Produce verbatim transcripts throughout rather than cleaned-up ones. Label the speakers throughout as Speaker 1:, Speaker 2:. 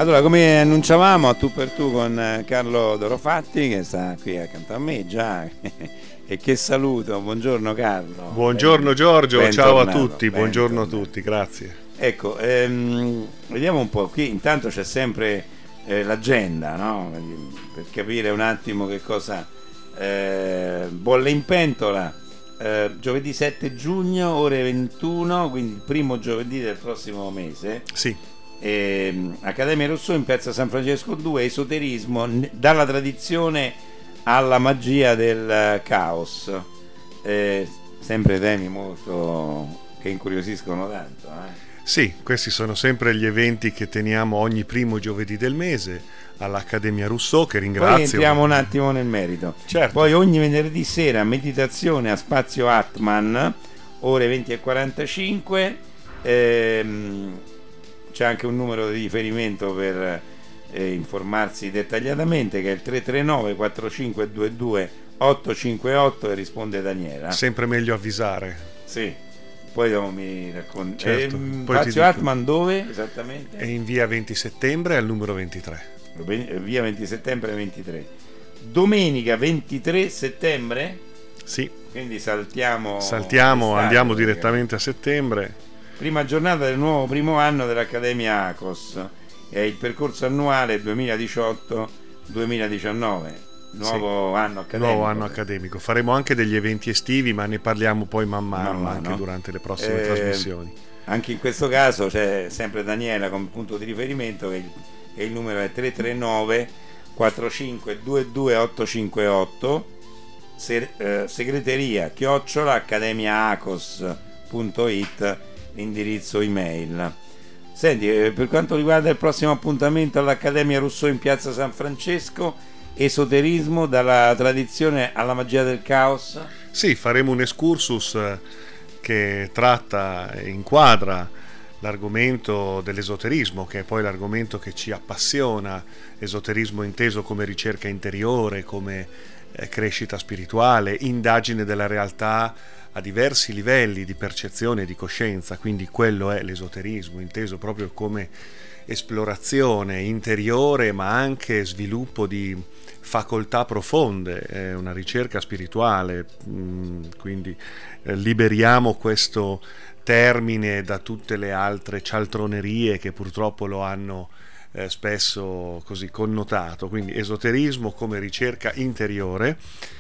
Speaker 1: Allora, come annunciavamo, a tu per tu con Carlo Dorofatti, che sta qui accanto a me già, e che saluto. Buongiorno Carlo.
Speaker 2: Buongiorno ben, Giorgio, ben ciao tornato, a tutti, buongiorno tornato. a tutti, grazie.
Speaker 1: Ecco, ehm, vediamo un po', qui intanto c'è sempre eh, l'agenda, no? Per capire un attimo che cosa eh, bolle in pentola. Eh, giovedì sette giugno, ore ventuno, quindi il primo giovedì del prossimo mese.
Speaker 2: Sì.
Speaker 1: Eh, Accademia Rousseau in piazza San Francesco due, esoterismo dalla tradizione alla magia del caos, eh, sempre temi molto che incuriosiscono tanto, eh?
Speaker 2: Sì, questi sono sempre gli eventi che teniamo ogni primo giovedì del mese all'Accademia Rousseau, che ringrazio.
Speaker 1: Poi entriamo un attimo nel merito.
Speaker 2: Certo.
Speaker 1: Poi ogni venerdì sera meditazione a Spazio Atman, ore venti e quarantacinque. ehm, C'è anche un numero di riferimento per eh, informarsi dettagliatamente, che è il tre tre nove quattro cinque due due otto cinque otto, e risponde Daniela.
Speaker 2: Sempre meglio avvisare.
Speaker 1: Sì, poi dopo mi racconti.
Speaker 2: Certo.
Speaker 1: Eh, Spazio Atman dove esattamente?
Speaker 2: È in via venti settembre al numero ventitré.
Speaker 1: Via venti settembre ventitré. Domenica ventitré settembre?
Speaker 2: Sì.
Speaker 1: Quindi saltiamo.
Speaker 2: Saltiamo, andiamo direttamente a settembre.
Speaker 1: Prima giornata del nuovo primo anno dell'Accademia ACOS, è il percorso annuale duemiladiciotto duemiladiciannove, nuovo
Speaker 2: sì,
Speaker 1: anno accademico.
Speaker 2: Nuovo anno accademico. Faremo anche degli eventi estivi, ma ne parliamo poi man mano, man mano. anche durante le prossime eh, trasmissioni.
Speaker 1: Anche in questo caso c'è sempre Daniela come punto di riferimento, che il, che il numero è tre tre nove quattro cinque due due otto cinque otto, se, eh, segreteria chiocciola accademiaacos punto it, l'indirizzo email. Senti, per quanto riguarda il prossimo appuntamento all'Accademia Rousseau in piazza San Francesco, esoterismo dalla tradizione alla magia del caos?
Speaker 2: Sì, faremo un excursus che tratta e inquadra l'argomento dell'esoterismo, che è poi l'argomento che ci appassiona, esoterismo inteso come ricerca interiore, come eh, crescita spirituale, indagine della realtà a diversi livelli di percezione e di coscienza. Quindi quello è l'esoterismo, inteso proprio come esplorazione interiore, ma anche sviluppo di facoltà profonde, è una ricerca spirituale, quindi eh, liberiamo questo termine da tutte le altre cialtronerie che purtroppo lo hanno eh, spesso così connotato. Quindi esoterismo come ricerca interiore.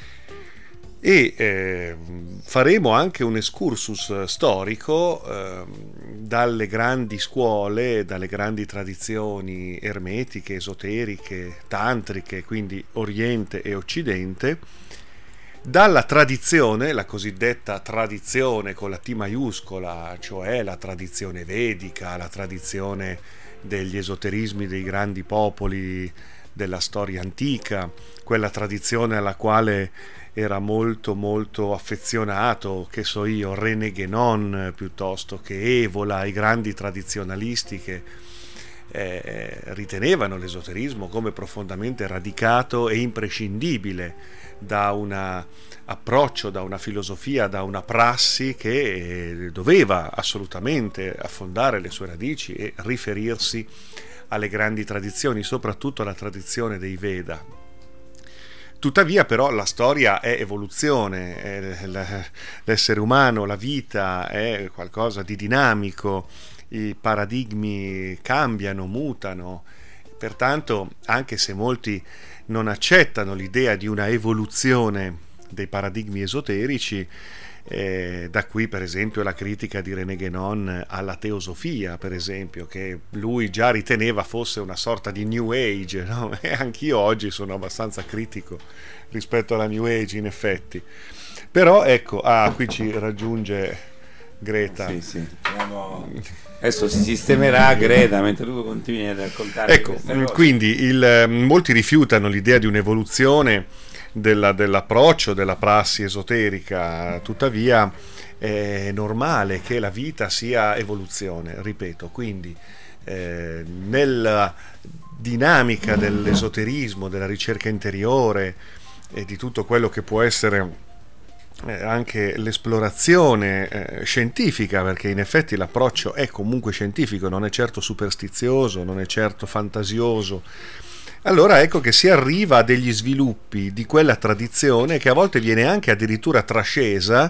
Speaker 2: E eh, faremo anche un excursus storico eh, dalle grandi scuole, dalle grandi tradizioni ermetiche, esoteriche, tantriche, quindi Oriente e Occidente, dalla tradizione, la cosiddetta tradizione con la T maiuscola, cioè la tradizione vedica, la tradizione degli esoterismi dei grandi popoli della storia antica, quella tradizione alla quale era molto molto affezionato, che so io, René Guénon, piuttosto che Evola, i grandi tradizionalisti che eh, ritenevano l'esoterismo come profondamente radicato e imprescindibile da un approccio, da una filosofia, da una prassi che doveva assolutamente affondare le sue radici e riferirsi alle grandi tradizioni, soprattutto alla tradizione dei Veda. Tuttavia però la storia è evoluzione, è l'essere umano, la vita è qualcosa di dinamico, i paradigmi cambiano, mutano, pertanto anche se molti non accettano l'idea di una evoluzione dei paradigmi esoterici, Eh, da qui per esempio la critica di René Guénon alla teosofia, per esempio, che lui già riteneva fosse una sorta di New Age, no? E anch'io oggi sono abbastanza critico rispetto alla New Age, in effetti. Però ecco, ah, qui ci raggiunge Greta.
Speaker 1: Sì, sì. Siamo... Adesso si sistemerà Greta mentre tu continui a raccontare.
Speaker 2: Ecco, quindi il, molti rifiutano l'idea di un'evoluzione Della, dell'approccio, della prassi esoterica, tuttavia è normale che la vita sia evoluzione, ripeto, quindi eh, nella dinamica dell'esoterismo, della ricerca interiore e di tutto quello che può essere eh, anche l'esplorazione eh, scientifica, perché in effetti l'approccio è comunque scientifico, non è certo superstizioso, non è certo fantasioso. Allora ecco che si arriva a degli sviluppi di quella tradizione che a volte viene anche addirittura trascesa,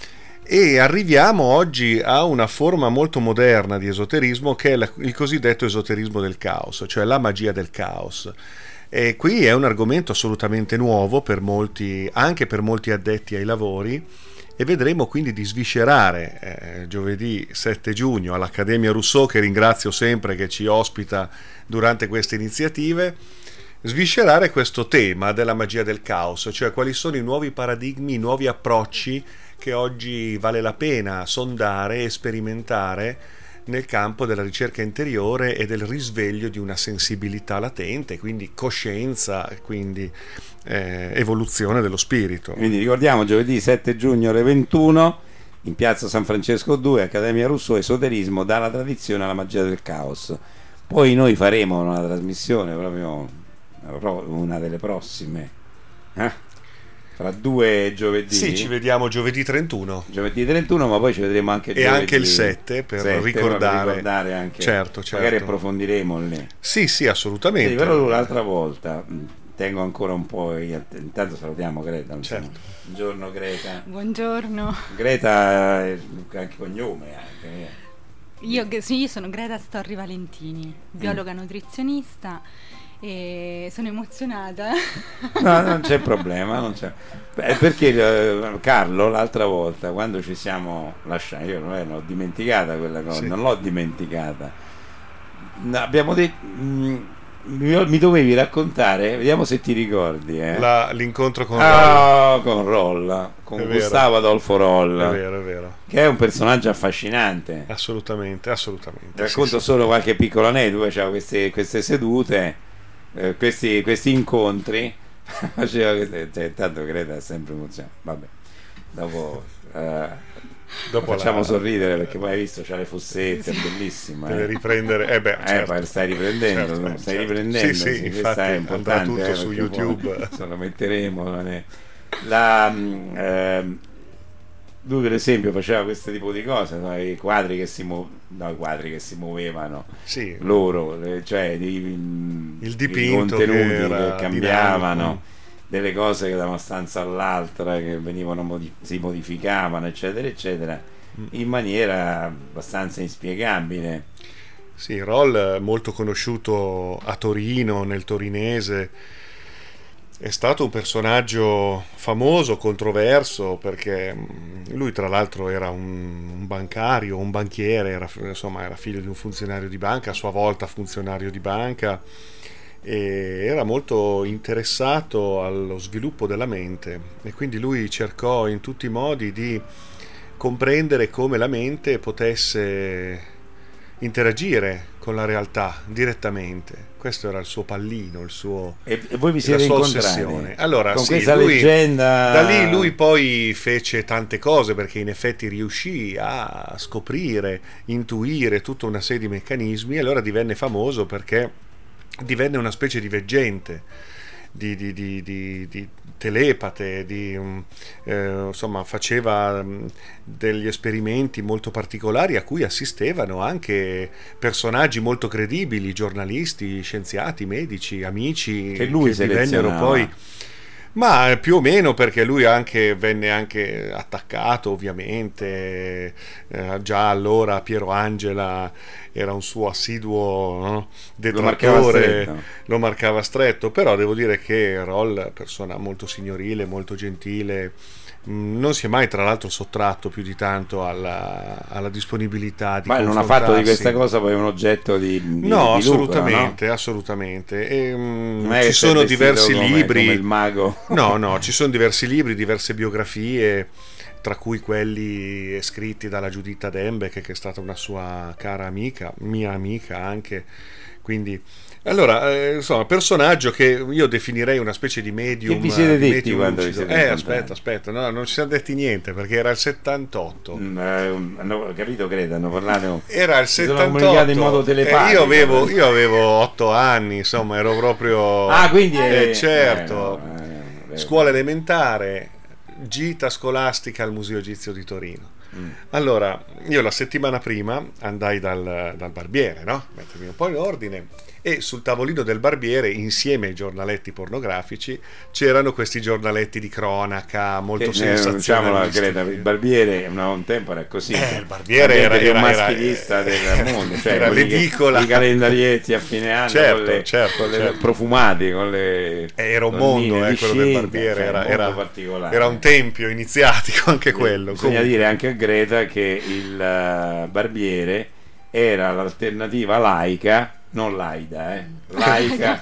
Speaker 2: e arriviamo oggi a una forma molto moderna di esoterismo che è la, il cosiddetto esoterismo del caos, cioè la magia del caos. E qui è un argomento assolutamente nuovo per molti, anche per molti addetti ai lavori, e vedremo quindi di sviscerare eh, giovedì sette giugno all'Accademia Rousseau, che ringrazio sempre che ci ospita durante queste iniziative, sviscerare questo tema della magia del caos, cioè quali sono i nuovi paradigmi, i nuovi approcci che oggi vale la pena sondare e sperimentare nel campo della ricerca interiore e del risveglio di una sensibilità latente, quindi coscienza, quindi eh, evoluzione dello spirito.
Speaker 1: Quindi ricordiamo giovedì sette giugno alle ventuno in piazza San Francesco due, Accademia Rousseau, esoterismo dalla tradizione alla magia del caos. Poi noi faremo una trasmissione proprio una delle prossime eh? Fra due giovedì.
Speaker 2: Sì, ci vediamo giovedì trentuno.
Speaker 1: Giovedì trentuno, ma poi ci vedremo anche
Speaker 2: e
Speaker 1: giovedì
Speaker 2: anche il sette per
Speaker 1: sette,
Speaker 2: ricordare.
Speaker 1: Per ricordare anche,
Speaker 2: certo, certo.
Speaker 1: Magari approfondiremo lì.
Speaker 2: Sì, sì, assolutamente.
Speaker 1: Sì, però l'altra volta tengo ancora un po'. Intanto salutiamo Greta.
Speaker 2: Certo.
Speaker 1: Buongiorno Greta.
Speaker 3: Buongiorno.
Speaker 1: Greta è anche cognome anche.
Speaker 3: Io, sì, io sono Greta Storri Valentini, biologa mm. nutrizionista. E sono emozionata.
Speaker 1: No, non c'è problema, non c'è. Beh, perché eh, Carlo l'altra volta quando ci siamo lasciati, io non l'ho dimenticata quella cosa, sì. non l'ho dimenticata. No, abbiamo detto mh, mi, mi dovevi raccontare, vediamo se ti ricordi, eh.
Speaker 2: La, l'incontro con
Speaker 1: ah,
Speaker 2: Roll.
Speaker 1: con Roll, con
Speaker 2: è
Speaker 1: Gustavo
Speaker 2: vero.
Speaker 1: Adolfo Roll.
Speaker 2: È vero, è vero.
Speaker 1: Che è un personaggio affascinante.
Speaker 2: Assolutamente, assolutamente.
Speaker 1: Racconto
Speaker 2: sì,
Speaker 1: solo
Speaker 2: sì.
Speaker 1: qualche piccolo aneddoto, c'erano queste, queste sedute. Eh, questi, questi incontri faceva queste, cioè, tanto Greta è sempre emozionata. Vabbè, dopo, eh, dopo facciamo la... sorridere perché poi hai visto c'ha le fossette, è bellissima.
Speaker 2: Deve
Speaker 1: eh.
Speaker 2: riprendere, eh beh, certo.
Speaker 1: eh, stai riprendendo,
Speaker 2: certo,
Speaker 1: no? stai
Speaker 2: certo.
Speaker 1: riprendendo.
Speaker 2: Sì, sì,
Speaker 1: sì,
Speaker 2: infatti
Speaker 1: è
Speaker 2: andrà tutto
Speaker 1: eh,
Speaker 2: su YouTube.
Speaker 1: Poi, se lo metteremo. Non è... La, eh, lui per esempio faceva questo tipo di cose, no? I quadri che si muovevano, no, i quadri che si muovevano
Speaker 2: sì.
Speaker 1: loro, cioè i,
Speaker 2: il dipinto
Speaker 1: i contenuti
Speaker 2: che,
Speaker 1: che cambiavano,
Speaker 2: dinamico.
Speaker 1: Delle cose che da una stanza all'altra che venivano modi- si modificavano, eccetera, eccetera, mm. in maniera abbastanza inspiegabile.
Speaker 2: Sì, Roll, molto conosciuto a Torino, nel torinese. È stato un personaggio famoso, controverso, perché lui tra l'altro era un, un bancario, un banchiere, era, insomma era figlio di un funzionario di banca, a sua volta funzionario di banca, e era molto interessato allo sviluppo della mente, e quindi lui cercò in tutti i modi di comprendere come la mente potesse interagire con la realtà direttamente. Questo era il suo pallino, il suo,
Speaker 1: e, e voi vi siete
Speaker 2: la sua
Speaker 1: incontrati
Speaker 2: ossessione. Allora,
Speaker 1: con
Speaker 2: sì,
Speaker 1: questa
Speaker 2: lui,
Speaker 1: leggenda.
Speaker 2: Da lì lui poi fece tante cose, perché in effetti riuscì a scoprire, intuire tutta una serie di meccanismi, e allora divenne famoso perché divenne una specie di veggente, di, di, di, di, di telepate, di, um, eh, insomma faceva um, degli esperimenti molto particolari a cui assistevano anche personaggi molto credibili, giornalisti, scienziati, medici, amici,
Speaker 1: che lui
Speaker 2: che divennero poi, ma più o meno, perché lui anche venne anche attaccato ovviamente, eh, già allora Piero Angela era un suo assiduo, no, detrattore, lo, lo marcava stretto, però devo dire che Roll, persona molto signorile, molto gentile, mh, non si è mai tra l'altro sottratto più di tanto alla, alla disponibilità di
Speaker 1: ma non ha fatto di questa cosa poi un oggetto di, di
Speaker 2: no,
Speaker 1: di
Speaker 2: assolutamente,
Speaker 1: lucro, no?
Speaker 2: assolutamente. E, mh,
Speaker 1: ci
Speaker 2: sono diversi
Speaker 1: come,
Speaker 2: libri,
Speaker 1: come il mago.
Speaker 2: no, no, ci sono diversi libri, diverse biografie, tra cui quelli scritti dalla Giuditta Dembeck, che è stata una sua cara amica, mia amica anche, quindi allora, eh, insomma, personaggio che io definirei una specie di medium.
Speaker 1: Che vi siete detti
Speaker 2: medium
Speaker 1: quando vi
Speaker 2: lucido.
Speaker 1: siete
Speaker 2: Eh, aspetta, aspetta, no, non ci siamo detti niente, perché era il settantotto.
Speaker 1: Mm, eh, hanno capito, credo, hanno parlato.
Speaker 2: Era il settantotto.
Speaker 1: Sono in modo telepatico.
Speaker 2: Eh, io avevo io avevo otto anni, insomma, ero proprio
Speaker 1: Ah, quindi
Speaker 2: eh,
Speaker 1: è...
Speaker 2: certo.
Speaker 1: Eh, no, eh,
Speaker 2: scuola elementare. gita scolastica al Museo Egizio di Torino.
Speaker 1: Mm.
Speaker 2: Allora, io la settimana prima andai dal, dal barbiere, no? Mettermi un po' in ordine, e sul tavolino del barbiere, insieme ai giornaletti pornografici, c'erano questi giornaletti di cronaca molto
Speaker 1: Che, eh,
Speaker 2: sensazionalisti.
Speaker 1: diciamo la Greta, il barbiere una, un tempo era così,
Speaker 2: Eh, il barbiere era,
Speaker 1: più
Speaker 2: era,
Speaker 1: maschilista
Speaker 2: era,
Speaker 1: del mondo, cioè
Speaker 2: era
Speaker 1: quelli che-
Speaker 2: l'edicola.
Speaker 1: i calendarietti a fine anno,
Speaker 2: Certo,
Speaker 1: con le,
Speaker 2: certo,
Speaker 1: con le
Speaker 2: certo.
Speaker 1: profumati, con le
Speaker 2: Era un
Speaker 1: donnine
Speaker 2: mondo, eh,
Speaker 1: di
Speaker 2: quello del
Speaker 1: scelta,
Speaker 2: barbiere,
Speaker 1: cioè,
Speaker 2: era,
Speaker 1: molto
Speaker 2: era,
Speaker 1: particolare.
Speaker 2: era un tempio iniziatico anche quello.
Speaker 1: Bisogna
Speaker 2: Comunque.
Speaker 1: dire anche a Greta che il eh, barbiere era l'alternativa laica, non laida, eh, laica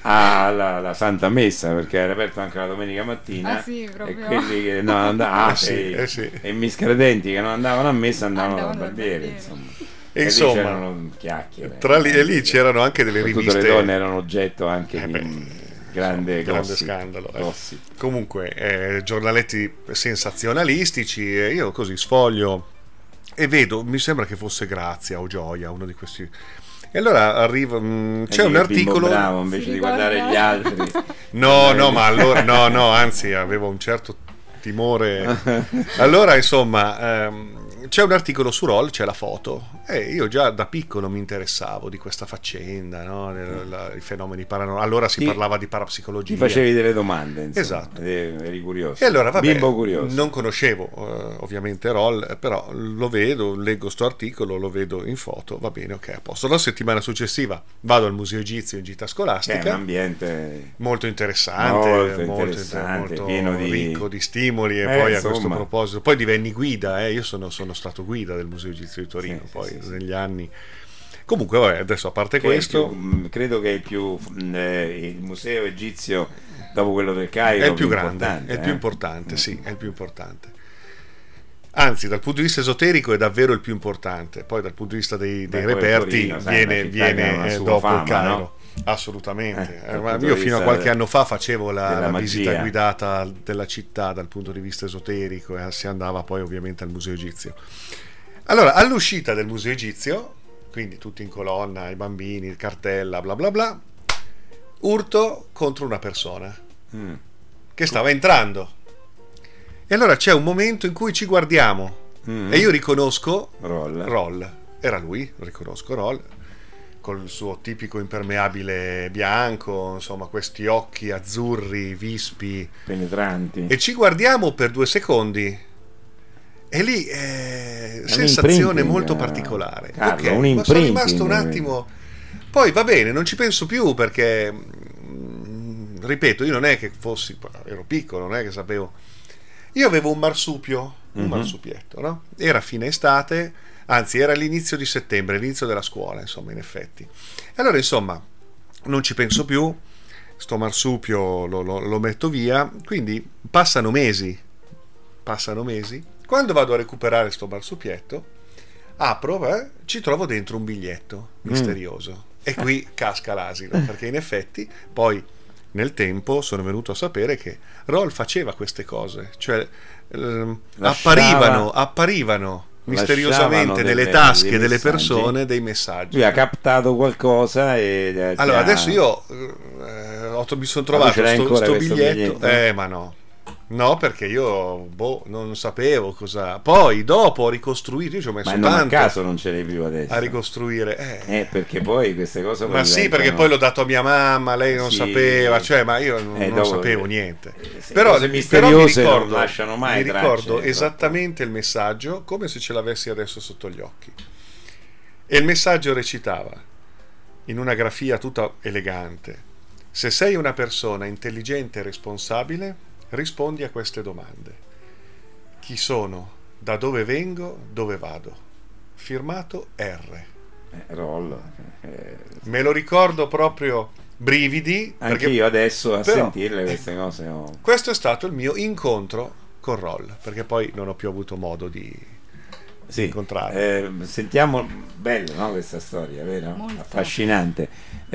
Speaker 1: alla, alla Santa Messa, perché era aperto anche la domenica mattina.
Speaker 3: Ah, sì,
Speaker 1: E
Speaker 3: proprio.
Speaker 1: quelli che non andavano,
Speaker 2: Eh sì, eh sì.
Speaker 1: e i miscredenti che non andavano a messa andavano
Speaker 3: Andavano
Speaker 1: dal
Speaker 3: dal
Speaker 1: barbiere,
Speaker 3: barbiere.
Speaker 1: insomma.
Speaker 2: E
Speaker 1: lì
Speaker 2: insomma,
Speaker 1: c'erano chiacchiere.
Speaker 2: Tra lì, e lì c'erano anche delle
Speaker 1: Tutte
Speaker 2: riviste.
Speaker 1: le donne erano oggetto anche
Speaker 2: Eh
Speaker 1: di
Speaker 2: beh,
Speaker 1: un grande,
Speaker 2: grande
Speaker 1: gossip,
Speaker 2: scandalo, eh.
Speaker 1: gossip.
Speaker 2: Comunque, eh, giornaletti sensazionalistici, e io così sfoglio e vedo, mi sembra che fosse Grazia o Gioia, uno di questi. E allora arriva, mh, c'è
Speaker 1: E
Speaker 2: un
Speaker 1: lì il bimbo
Speaker 2: articolo.
Speaker 1: bravo, invece
Speaker 3: Si
Speaker 1: di
Speaker 3: ricorda?
Speaker 1: guardare gli altri.
Speaker 2: No, no, ma allora no, no, anzi avevo un certo timore. Allora, insomma, ehm, c'è un articolo su Roll, c'è la foto, e io già da piccolo mi interessavo di questa faccenda, no? Il- la- i fenomeni paranormali. Allora si
Speaker 1: Ti-
Speaker 2: parlava di
Speaker 1: Ti
Speaker 2: parapsicologia.
Speaker 1: facevi delle domande, insomma,
Speaker 2: Esatto.
Speaker 1: ed eri curioso.
Speaker 2: E allora, vabbè,
Speaker 1: Bimbo curioso.
Speaker 2: non conoscevo eh, ovviamente Roll, però lo vedo, leggo sto articolo, lo vedo in foto, va bene, ok, a posto. La settimana successiva vado al Museo Egizio in gita
Speaker 1: Che è un
Speaker 2: scolastica,
Speaker 1: ambiente
Speaker 2: molto interessante,
Speaker 1: Molto
Speaker 2: molto,
Speaker 1: interessante,
Speaker 2: molto
Speaker 1: pieno di-
Speaker 2: ricco di stimoli, e
Speaker 1: Eh,
Speaker 2: poi a
Speaker 1: insomma.
Speaker 2: questo proposito, poi divenni guida, eh, io sono, sono stato guida del Museo Egizio di Torino,
Speaker 1: Sì,
Speaker 2: poi
Speaker 1: sì, sì,
Speaker 2: negli anni. Comunque, vabbè, adesso a parte
Speaker 1: che è il
Speaker 2: questo,
Speaker 1: più- mh, credo che è il più mh, eh, il museo egizio dopo quello del Cairo
Speaker 2: è il più grande,
Speaker 1: importante,
Speaker 2: è il più
Speaker 1: eh?
Speaker 2: importante,
Speaker 1: Mm.
Speaker 2: sì, è il più importante. Anzi, dal punto di vista esoterico è davvero il più importante, poi dal punto di vista dei, dei
Speaker 1: Beh, poi
Speaker 2: reperti
Speaker 1: Torino, sai,
Speaker 2: viene,
Speaker 1: una città che ha
Speaker 2: viene
Speaker 1: una
Speaker 2: eh,
Speaker 1: sua
Speaker 2: dopo
Speaker 1: fama,
Speaker 2: il Cairo.
Speaker 1: no?
Speaker 2: Assolutamente.
Speaker 1: Eh,
Speaker 2: Eh,
Speaker 1: dal
Speaker 2: ma
Speaker 1: punto
Speaker 2: io
Speaker 1: di
Speaker 2: fino a
Speaker 1: vista
Speaker 2: qualche
Speaker 1: de-
Speaker 2: anno fa facevo la,
Speaker 1: della
Speaker 2: la
Speaker 1: magia.
Speaker 2: visita guidata della città dal punto di vista esoterico, e si andava poi ovviamente al Museo Egizio. Allora, all'uscita del Museo Egizio, quindi tutti in colonna, i bambini, il cartella, bla bla bla, urto contro una persona
Speaker 1: Mm.
Speaker 2: che stava entrando. E allora c'è un momento in cui ci guardiamo,
Speaker 1: Mm.
Speaker 2: e io riconosco
Speaker 1: Roll.
Speaker 2: Roll. Era lui, riconosco Roll, col suo tipico impermeabile bianco, insomma, questi occhi azzurri, vispi,
Speaker 1: penetranti.
Speaker 2: e ci guardiamo per due secondi. E lì eh,
Speaker 1: un
Speaker 2: sensazione
Speaker 1: imprinting,
Speaker 2: molto
Speaker 1: eh,
Speaker 2: particolare.
Speaker 1: Carlo,
Speaker 2: Ok,
Speaker 1: un
Speaker 2: ma sono
Speaker 1: imprinting,
Speaker 2: rimasto un
Speaker 1: eh.
Speaker 2: attimo. Poi va bene, non ci penso più, perché mm, ripeto, io non è che fossi, ero piccolo, non è che sapevo. Io avevo un marsupio, un
Speaker 1: Mhm.
Speaker 2: marsupietto, no? Era fine estate, anzi era l'inizio di settembre, l'inizio della scuola, insomma, in effetti. E allora, insomma, non ci penso più, sto marsupio lo, lo- lo metto via, quindi passano mesi, passano mesi, quando vado a recuperare sto marsupietto, apro, eh, ci trovo dentro un biglietto misterioso, e qui casca l'asino, perché in effetti poi nel tempo sono venuto a sapere che Roll faceva queste cose, cioè ehm,
Speaker 1: Lasciava-
Speaker 2: apparivano, apparivano misteriosamente
Speaker 1: lasciavano
Speaker 2: nelle
Speaker 1: delle-
Speaker 2: tasche
Speaker 1: dei
Speaker 2: delle
Speaker 1: messaggi.
Speaker 2: persone dei messaggi.
Speaker 1: Lui ha captato qualcosa e eh, ti
Speaker 2: Allora
Speaker 1: ha-
Speaker 2: adesso io eh, ho- mi sono
Speaker 1: Ma
Speaker 2: trovato
Speaker 1: tu ce l'hai
Speaker 2: sto,
Speaker 1: ancora
Speaker 2: sto
Speaker 1: questo
Speaker 2: biglietto,
Speaker 1: biglietto?
Speaker 2: eh ma no. No, perché io boh, non sapevo cosa. Poi dopo ho ricostruito, io ci ho messo
Speaker 1: ma non a
Speaker 2: tanto
Speaker 1: caso non ce l'hai più adesso.
Speaker 2: a ricostruire. Eh.
Speaker 1: Eh, perché poi queste cose poi
Speaker 2: Ma sì,
Speaker 1: diventano-
Speaker 2: perché poi l'ho dato a mia mamma, lei non
Speaker 1: Sì.
Speaker 2: sapeva, cioè, ma io non,
Speaker 1: Eh,
Speaker 2: non
Speaker 1: dopo-
Speaker 2: sapevo niente.
Speaker 1: eh, sì,
Speaker 2: Però,
Speaker 1: cose
Speaker 2: però mi
Speaker 1: misteriose non
Speaker 2: ricordo,
Speaker 1: lasciano mai
Speaker 2: mi
Speaker 1: tracce,
Speaker 2: ricordo
Speaker 1: troppo.
Speaker 2: esattamente il messaggio come se ce l'avessi adesso sotto gli occhi. E il messaggio recitava, in una grafia tutta elegante: se sei una persona intelligente e responsabile, rispondi a queste domande. Chi sono? Da dove vengo? Dove vado? Firmato R.
Speaker 1: Eh, Roll. Eh,
Speaker 2: Me lo ricordo proprio, brividi,
Speaker 1: anche
Speaker 2: perché
Speaker 1: io adesso a
Speaker 2: però-
Speaker 1: sentirle queste cose ho...
Speaker 2: questo è stato il mio incontro con Roll, perché poi non ho più avuto modo di
Speaker 1: Sì,
Speaker 2: incontrarlo.
Speaker 1: eh, sentiamo, bello, no, questa storia, vero?
Speaker 3: Molto.
Speaker 1: Affascinante.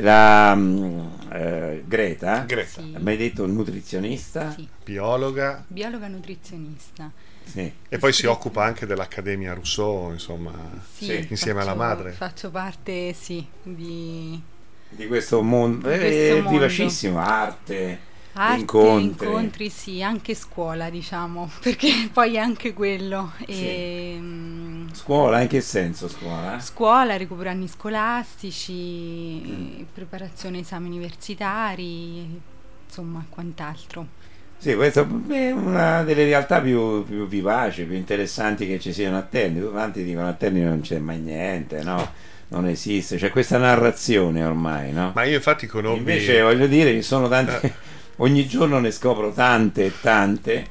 Speaker 1: La mm, eh, Greta,
Speaker 2: Greta,
Speaker 3: Sì.
Speaker 1: mi hai detto nutrizionista?
Speaker 3: Sì,
Speaker 2: biologa,
Speaker 3: biologa nutrizionista.
Speaker 1: Sì.
Speaker 2: e poi si occupa anche dell'Accademia Rousseau, insomma,
Speaker 3: Sì,
Speaker 1: Sì.
Speaker 2: insieme alla
Speaker 3: faccio-
Speaker 2: madre.
Speaker 3: Faccio parte, sì, di...
Speaker 1: Di questo mondo,
Speaker 3: Di
Speaker 1: eh,
Speaker 3: questo
Speaker 1: è
Speaker 3: mondo.
Speaker 1: vivacissimo, arte,
Speaker 3: Arte,
Speaker 1: incontri.
Speaker 3: incontri, sì, anche scuola, diciamo, perché poi è anche quello. E, mm,
Speaker 1: Scuola, in che senso scuola?
Speaker 3: scuola, recupero anni scolastici,
Speaker 1: Mm.
Speaker 3: preparazione esami universitari, insomma, quant'altro.
Speaker 1: Sì, questa è una delle realtà più, più vivaci, più interessanti che ci siano a Terni. Tutti quanti dicono a Terni non c'è mai niente, no? Non esiste, c'è questa narrazione ormai, no?
Speaker 2: Ma io infatti conobbi...
Speaker 1: Invece voglio dire, ci sono tante,
Speaker 2: Eh.
Speaker 1: ogni giorno ne scopro tante e tante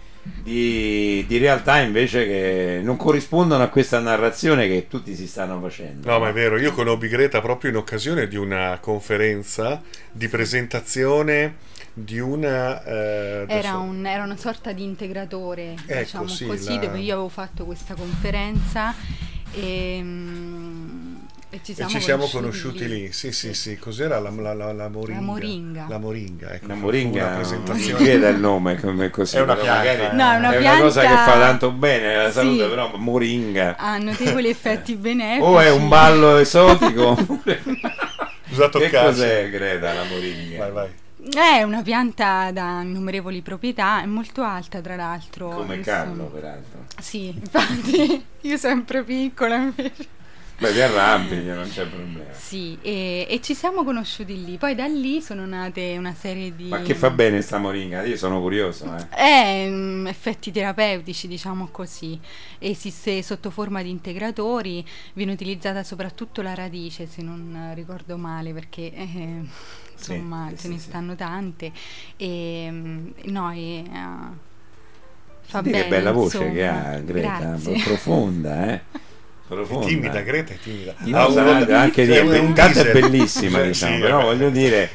Speaker 1: di, di realtà invece che non corrispondono a questa narrazione che tutti si stanno facendo.
Speaker 2: No, ma è vero, io conobbi Greta proprio in occasione di una conferenza di presentazione di una... eh,
Speaker 3: Era,
Speaker 2: adesso-
Speaker 3: un- era una sorta di integratore,
Speaker 2: Ecco,
Speaker 3: diciamo
Speaker 2: sì,
Speaker 3: così,
Speaker 2: la-
Speaker 3: dove io avevo fatto questa conferenza e, mm, e ci
Speaker 2: E
Speaker 3: siamo,
Speaker 2: ci siamo
Speaker 3: conosciuti,
Speaker 2: conosciuti lì, sì, sì, sì, cos'era la, la, la, la moringa?
Speaker 3: La moringa.
Speaker 2: La moringa, ecco.
Speaker 1: Una
Speaker 2: fu
Speaker 1: moringa,
Speaker 2: una
Speaker 1: non si
Speaker 2: presentazione.
Speaker 1: chiede il nome come così,
Speaker 2: È una
Speaker 1: però
Speaker 2: pianta,
Speaker 1: magari
Speaker 2: eh.
Speaker 3: No, è una
Speaker 1: è
Speaker 3: pianta-
Speaker 1: cosa che fa tanto bene alla
Speaker 3: Sì.
Speaker 1: salute, però moringa.
Speaker 3: Ha notevoli effetti benefici.
Speaker 1: O è un ballo esotico?
Speaker 2: Usa
Speaker 1: Che
Speaker 2: toccarsi.
Speaker 1: cos'è, Greta, la moringa?
Speaker 2: Vai, vai.
Speaker 3: È una pianta da innumerevoli proprietà, è molto alta tra l'altro.
Speaker 1: Come
Speaker 3: insomma.
Speaker 1: Carlo, peraltro.
Speaker 3: Sì, infatti io sempre piccola invece.
Speaker 1: Beh, ti arrampichi, non c'è problema.
Speaker 3: Sì, e, e ci siamo conosciuti lì. Poi da lì sono nate una serie di...
Speaker 1: Ma che fa bene sta moringa? Io sono curioso, eh.
Speaker 3: Eh, mm, effetti terapeutici, diciamo così. Esiste sotto forma di integratori, viene utilizzata soprattutto la radice, se non ricordo male, perché eh, insomma
Speaker 1: sì,
Speaker 3: ce
Speaker 1: sì,
Speaker 3: ne
Speaker 1: sì.
Speaker 3: stanno tante. E mm, no, e, ah, fa
Speaker 1: Senti
Speaker 3: bene,
Speaker 1: che bella voce
Speaker 3: insomma.
Speaker 1: che ha Greta,
Speaker 3: Grazie.
Speaker 1: profonda, eh.
Speaker 2: È
Speaker 1: Profonda.
Speaker 2: timida, Greta è timida.
Speaker 1: No,
Speaker 2: Ha un-
Speaker 1: sarà anche di
Speaker 2: è un
Speaker 1: intanto è
Speaker 2: diesel.
Speaker 1: bellissima,
Speaker 2: Sì,
Speaker 1: diciamo,
Speaker 2: sì,
Speaker 1: però
Speaker 2: vabbè.
Speaker 1: voglio dire,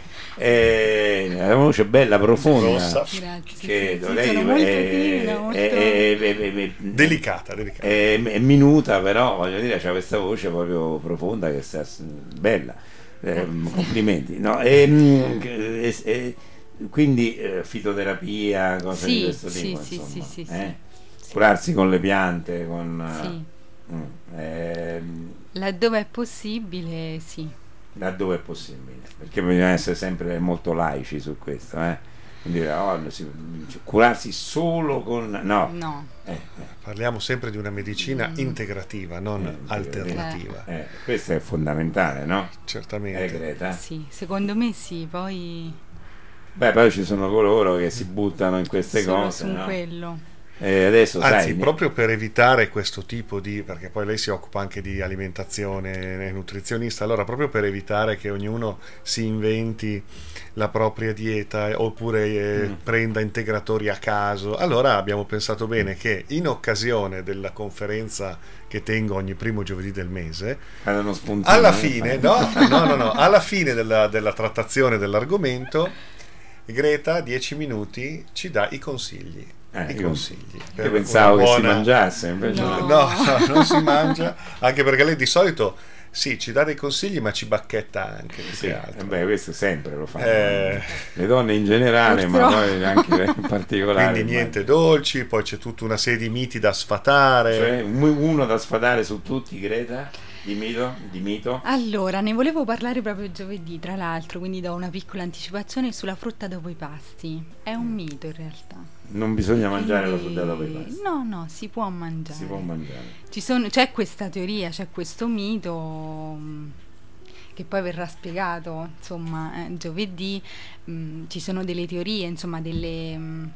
Speaker 1: eh, ha una voce bella, profonda.
Speaker 2: Rossa.
Speaker 3: Grazie.
Speaker 1: Che
Speaker 3: sì, sì,
Speaker 1: lei
Speaker 3: sono molto
Speaker 1: è,
Speaker 3: timida, molto...
Speaker 1: è- è- è- è- è-
Speaker 2: Delicata, delicata.
Speaker 1: è, è minuta, però voglio dire, c'ha questa voce proprio profonda che sta s- bella. Eh, complimenti. No, e, mm, e- e- quindi eh, fitoterapia, cose
Speaker 3: Sì,
Speaker 1: di questo
Speaker 3: sì,
Speaker 1: tipo,
Speaker 3: sì,
Speaker 1: insomma,
Speaker 3: sì, sì,
Speaker 1: eh?
Speaker 3: sì.
Speaker 1: Curarsi con le piante, con
Speaker 3: Sì.
Speaker 1: mm, ehm,
Speaker 3: Laddove è possibile, sì.
Speaker 1: laddove è possibile, perché bisogna essere sempre molto laici su questo, eh? Quindi oh, si- curarsi solo con no,
Speaker 3: No.
Speaker 1: eh, eh,
Speaker 2: Parliamo sempre di una medicina
Speaker 3: Mm.
Speaker 2: integrativa, non
Speaker 1: Eh,
Speaker 2: alternativa.
Speaker 1: eh, questo è fondamentale, no?
Speaker 2: Certamente.
Speaker 1: Eh, Greta?
Speaker 3: Sì, secondo me sì, poi
Speaker 1: Beh, poi ci sono coloro che si buttano in queste
Speaker 3: solo
Speaker 1: cose,
Speaker 3: su
Speaker 1: no?
Speaker 3: quello.
Speaker 1: E adesso
Speaker 2: Anzi,
Speaker 1: sai,
Speaker 2: proprio per evitare questo tipo di, perché poi lei si occupa anche di alimentazione, è nutrizionista, allora proprio per evitare che ognuno si inventi la propria dieta eh, oppure eh,
Speaker 1: Mm.
Speaker 2: prenda integratori a caso, allora abbiamo pensato bene che in occasione della conferenza che tengo ogni primo giovedì del mese,
Speaker 1: cadono spuntini,
Speaker 2: alla
Speaker 1: eh,
Speaker 2: fine,
Speaker 1: fai-
Speaker 2: no, no, no, no, alla fine della, della trattazione dell'argomento, Greta, dieci minuti, ci dà i consigli.
Speaker 1: Eh,
Speaker 2: I
Speaker 1: io-
Speaker 2: consigli. per
Speaker 1: Io pensavo
Speaker 2: una
Speaker 1: che si
Speaker 2: buona-
Speaker 1: mangiasse, invece
Speaker 3: No.
Speaker 1: no.
Speaker 2: No, no, non si mangia, anche perché lei di solito sì, ci dà dei consigli, ma ci bacchetta anche più
Speaker 1: Sì,
Speaker 2: che
Speaker 1: eh
Speaker 2: altro.
Speaker 1: beh, questo sempre lo fanno.
Speaker 2: Eh.
Speaker 1: Le donne in generale, ma
Speaker 3: Purtroppo.
Speaker 1: poi anche in particolare.
Speaker 2: Quindi niente
Speaker 1: immagino.
Speaker 2: dolci, poi c'è tutta una serie di miti da sfatare.
Speaker 1: Cioè, un- uno da sfatare su tutti, Greta? Di mito? Di mito?
Speaker 3: Allora, ne volevo parlare proprio giovedì, tra l'altro, quindi do una piccola anticipazione sulla frutta dopo i pasti. È un mito in realtà.
Speaker 1: Non bisogna mangiare la
Speaker 3: Quindi-
Speaker 1: frutta dopo i pasti.
Speaker 3: No, no, si può mangiare.
Speaker 1: Si può mangiare.
Speaker 3: Ci sono, c'è questa teoria, c'è questo mito mh, che poi verrà spiegato, insomma, eh, giovedì. Mh, ci sono delle teorie, insomma, delle mh,